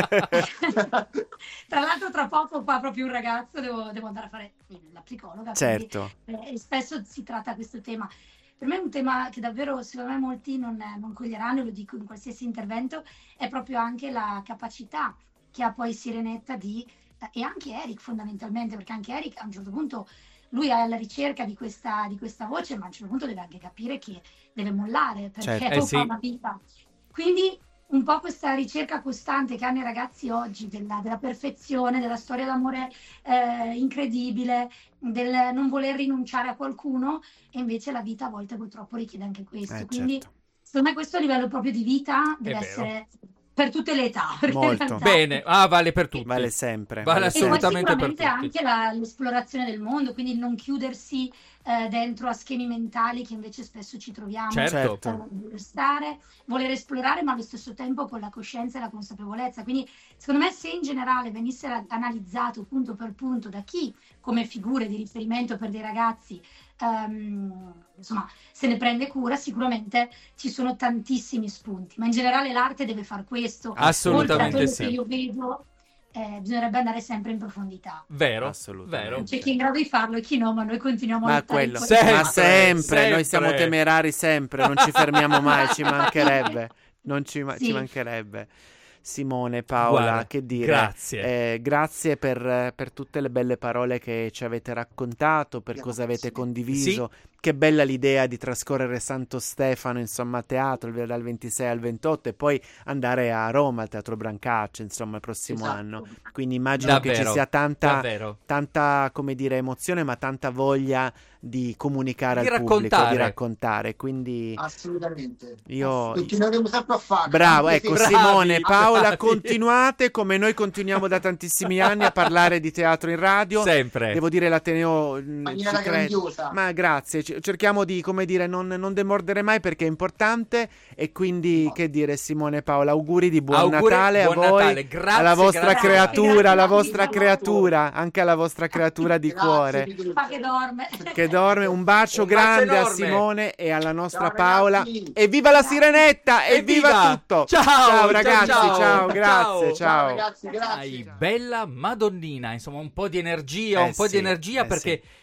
Tra l'altro tra poco qua proprio un ragazzo, devo, devo andare a fare la psicologa. Certo. quindi, eh, spesso si tratta questo tema. Per me è un tema che davvero secondo me molti non, non coglieranno, lo dico in qualsiasi intervento, è proprio anche la capacità che ha poi Sirenetta di, eh, e anche Eric fondamentalmente, perché anche Eric a un certo punto lui è alla ricerca di questa, di questa voce, ma a un certo punto deve anche capire che deve mollare, perché Certo. è Eh sì. una vita. Quindi un po' questa ricerca costante che hanno i ragazzi oggi della, della perfezione, della storia d'amore eh, incredibile, del non voler rinunciare a qualcuno, e invece la vita a volte purtroppo richiede anche questo. Eh, Quindi certo. secondo me questo a livello proprio di vita deve vero. essere per tutte le età. perché in Molto. realtà- Bene, ah, vale per tutti. Vale sempre. Vale e poi assolutamente per sicuramente tutti. anche la- l'esplorazione del mondo, quindi non chiudersi eh, dentro a schemi mentali che invece spesso ci troviamo. Certo. Certo. Eh, voler stare, voler esplorare, ma allo stesso tempo con la coscienza e la consapevolezza. Quindi, secondo me, se in generale venisse ra- analizzato punto per punto da chi, come figure di riferimento per dei ragazzi, ehm, insomma, se ne prende cura, sicuramente ci sono tantissimi spunti. Ma in generale l'arte deve far questo. Assolutamente Oltre a quello sì. che io vedo, eh, bisognerebbe andare sempre in profondità. Vero, Assolutamente. vero. C'è chi è in grado di farlo e chi no, ma noi continuiamo a Ma lottare quello, in Sempre, ma sempre, sempre. noi siamo temerari sempre, non ci fermiamo mai, ci mancherebbe, non ci, ma- Sì. ci mancherebbe. Simone, Paola, Guarda, che dire? grazie. Eh, grazie per, per tutte le belle parole che ci avete raccontato, per Grazie. cosa avete condiviso. Che bella l'idea di trascorrere Santo Stefano, insomma, a teatro dal ventisei al ventotto e poi andare a Roma al Teatro Brancaccio, insomma, il prossimo Esatto. anno. Quindi immagino che ci Davvero, sia tanta, davvero. tanta, come dire, emozione, ma tanta voglia di comunicare Di al pubblico, raccontare. di raccontare. Quindi Assolutamente. io... Continueremo sempre a farlo. Bravo, anche ecco, se- Bravi. Simone, Paola, Bravi. continuate come noi continuiamo da tantissimi anni a parlare di teatro in radio. Sempre. Devo dire, l'Ateneo mh, in maniera ci crede. grandiosa. Ma grazie, c- cerchiamo di, come dire, non, non demordere mai perché è importante. E quindi, che dire, Simone e Paola, auguri di buon Auguri, Natale buon a voi, Natale. Grazie, alla vostra grazie. creatura, Grazie, alla grazie, vostra grazie. creatura, anche alla vostra creatura di Grazie cuore. di tutto. Ma che dorme. Che dorme, un bacio Un bacio grande a enorme. Simone e alla nostra Ciao, Paola. ragazzi. Evviva la Sirenetta! Evviva Evviva! tutto! Ciao, ciao ragazzi, ciao, ciao, ciao. grazie, Ciao. ciao. ragazzi, Dai, grazie. bella Madonnina, insomma, un po' di energia, Eh un po' sì, di energia eh perché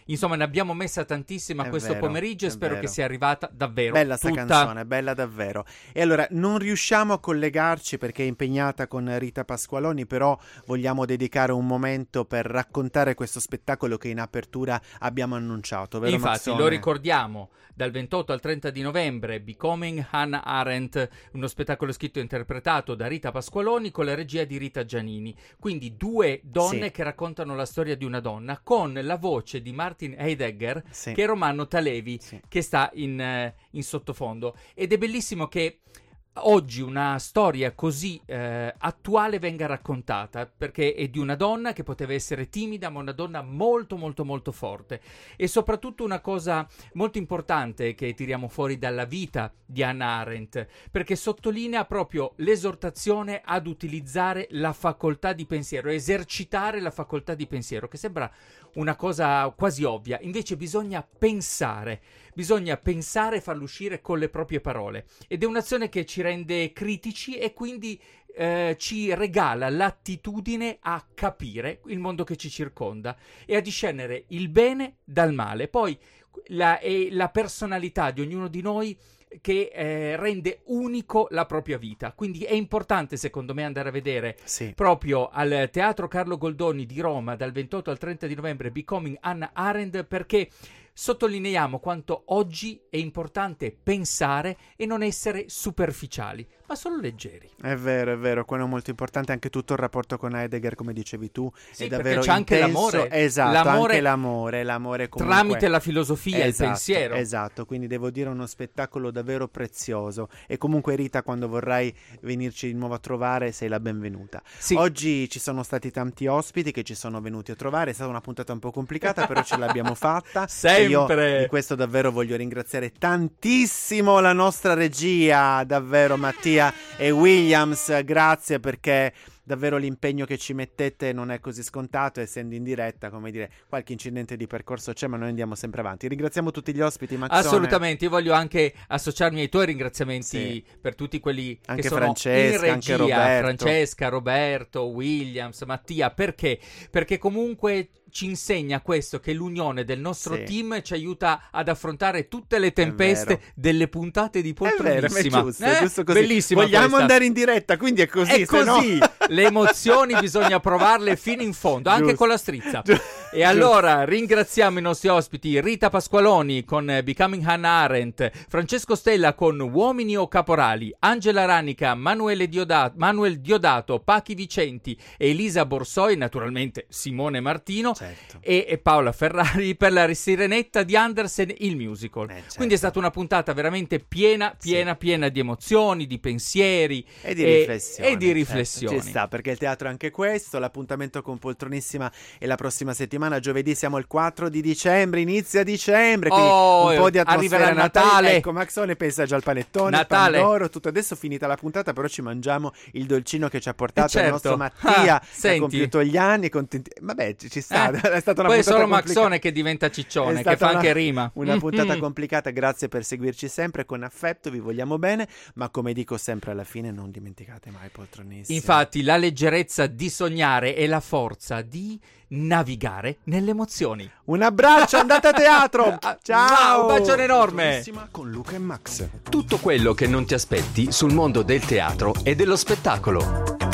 Insomma, ne abbiamo messa tantissima È questo vero, pomeriggio e è spero vero. che sia arrivata davvero Bella sta tutta. canzone, bella davvero. E allora non riusciamo a collegarci perché è impegnata con Rita Pasqualoni, però vogliamo dedicare un momento per raccontare questo spettacolo che in apertura abbiamo annunciato, vero Infatti, Mazzone? lo ricordiamo, dal ventotto al trenta di novembre, Becoming Hannah Arendt, uno spettacolo scritto e interpretato da Rita Pasqualoni con la regia di Rita Giannini. Quindi due donne Sì. che raccontano la storia di una donna con la voce di Martin Heidegger, Sì. che è Romano Talevi, Sì. che sta in, eh, in sottofondo. Ed è bellissimo che oggi una storia così eh, attuale venga raccontata, perché è di una donna che poteva essere timida, ma una donna molto molto molto forte. E soprattutto una cosa molto importante che tiriamo fuori dalla vita di Hannah Arendt, perché sottolinea proprio l'esortazione ad utilizzare la facoltà di pensiero, esercitare la facoltà di pensiero, che sembra una cosa quasi ovvia. Invece bisogna pensare, bisogna pensare e farlo uscire con le proprie parole, ed è un'azione che ci rende critici e quindi eh, ci regala l'attitudine a capire il mondo che ci circonda e a discernere il bene dal male. Poi la, è la personalità di ognuno di noi che eh, rende unico la propria vita. Quindi è importante, secondo me, andare a vedere Sì. proprio al Teatro Carlo Goldoni di Roma dal ventotto al trenta di novembre Becoming Hannah Arendt, perché sottolineiamo quanto oggi è importante pensare e non essere superficiali, ma solo leggeri. È vero, è vero, quello è molto importante, anche tutto il rapporto con Heidegger, come dicevi tu, Sì, è perché davvero c'è anche intenso. l'amore. Esatto, L'amore anche l'amore, l'amore comunque. tramite la filosofia e il Esatto, pensiero. Esatto, quindi devo dire uno spettacolo davvero prezioso. E comunque Rita, quando vorrai venirci di nuovo a trovare, sei la benvenuta. Sì. Oggi ci sono stati tanti ospiti che ci sono venuti a trovare, è stata una puntata un po' complicata, però ce l'abbiamo fatta. E io Sempre. di questo davvero voglio ringraziare tantissimo la nostra regia, davvero Mattia e Williams, grazie, perché davvero l'impegno che ci mettete non è così scontato, essendo in diretta, come dire, qualche incidente di percorso c'è, ma noi andiamo sempre avanti. Ringraziamo tutti gli ospiti, Maxone. Assolutamente, io voglio anche associarmi ai tuoi ringraziamenti Sì. per tutti quelli Anche che sono Francesca, in anche regia, Roberto. Francesca, Roberto, Williams, Mattia, perché? Perché comunque ci insegna questo, che l'unione del nostro Sì. team ci aiuta ad affrontare tutte le tempeste vero. delle puntate di È vero, ma è Poltronissima. giusto, Eh? è giusto così. Bellissima Vogliamo questa. andare in diretta, quindi è così. È se no- così, le emozioni bisogna provarle fino in fondo, anche Giusto. con la strizza. Giu- E allora ringraziamo i nostri ospiti: Rita Pasqualoni con eh, Becoming Hannah Arendt, Francesco Stella con Uomini o Caporali, Angela Ranica, Manuele Diodato, Manuel Diodato, Pachi Vicenti, Elisa Borsoi, naturalmente Simone Martino, Certo. e, e Paola Ferrari per la Sirenetta di Andersen, il musical. Eh, certo. Quindi è stata una puntata veramente piena, piena, Sì. piena di emozioni, di pensieri E di e- riflessioni. e di certo, riflessioni. ci sta, perché il teatro è anche questo. L'appuntamento con Poltronissima è la prossima settimana, giovedì siamo il quattro di dicembre, inizia dicembre, quindi Oh, un po' di atmosfera arriverà il natale. Natale. Ecco, Maxone pensa già al panettone, Natale. il pandoro, tutto. Adesso finita la puntata, però ci mangiamo il dolcino che ci ha portato Eh, certo. il nostro Mattia, Ah, che senti. ha compiuto gli anni. Contenti... Vabbè, ci, ci sta, Eh, è stata una Poi è puntata solo complicata. Maxone che diventa ciccione, È che stata fa una- anche rima. Una puntata Mm. complicata, grazie per seguirci sempre con affetto, vi vogliamo bene, ma come dico sempre alla fine, non dimenticate mai Poltronissima. Infatti, la leggerezza di sognare e la forza di navigare nelle emozioni. Un abbraccio, andate a teatro! Ciao! Un bacione enorme! Poltronissima con Luca e Max. Tutto quello che non ti aspetti sul mondo del teatro e dello spettacolo.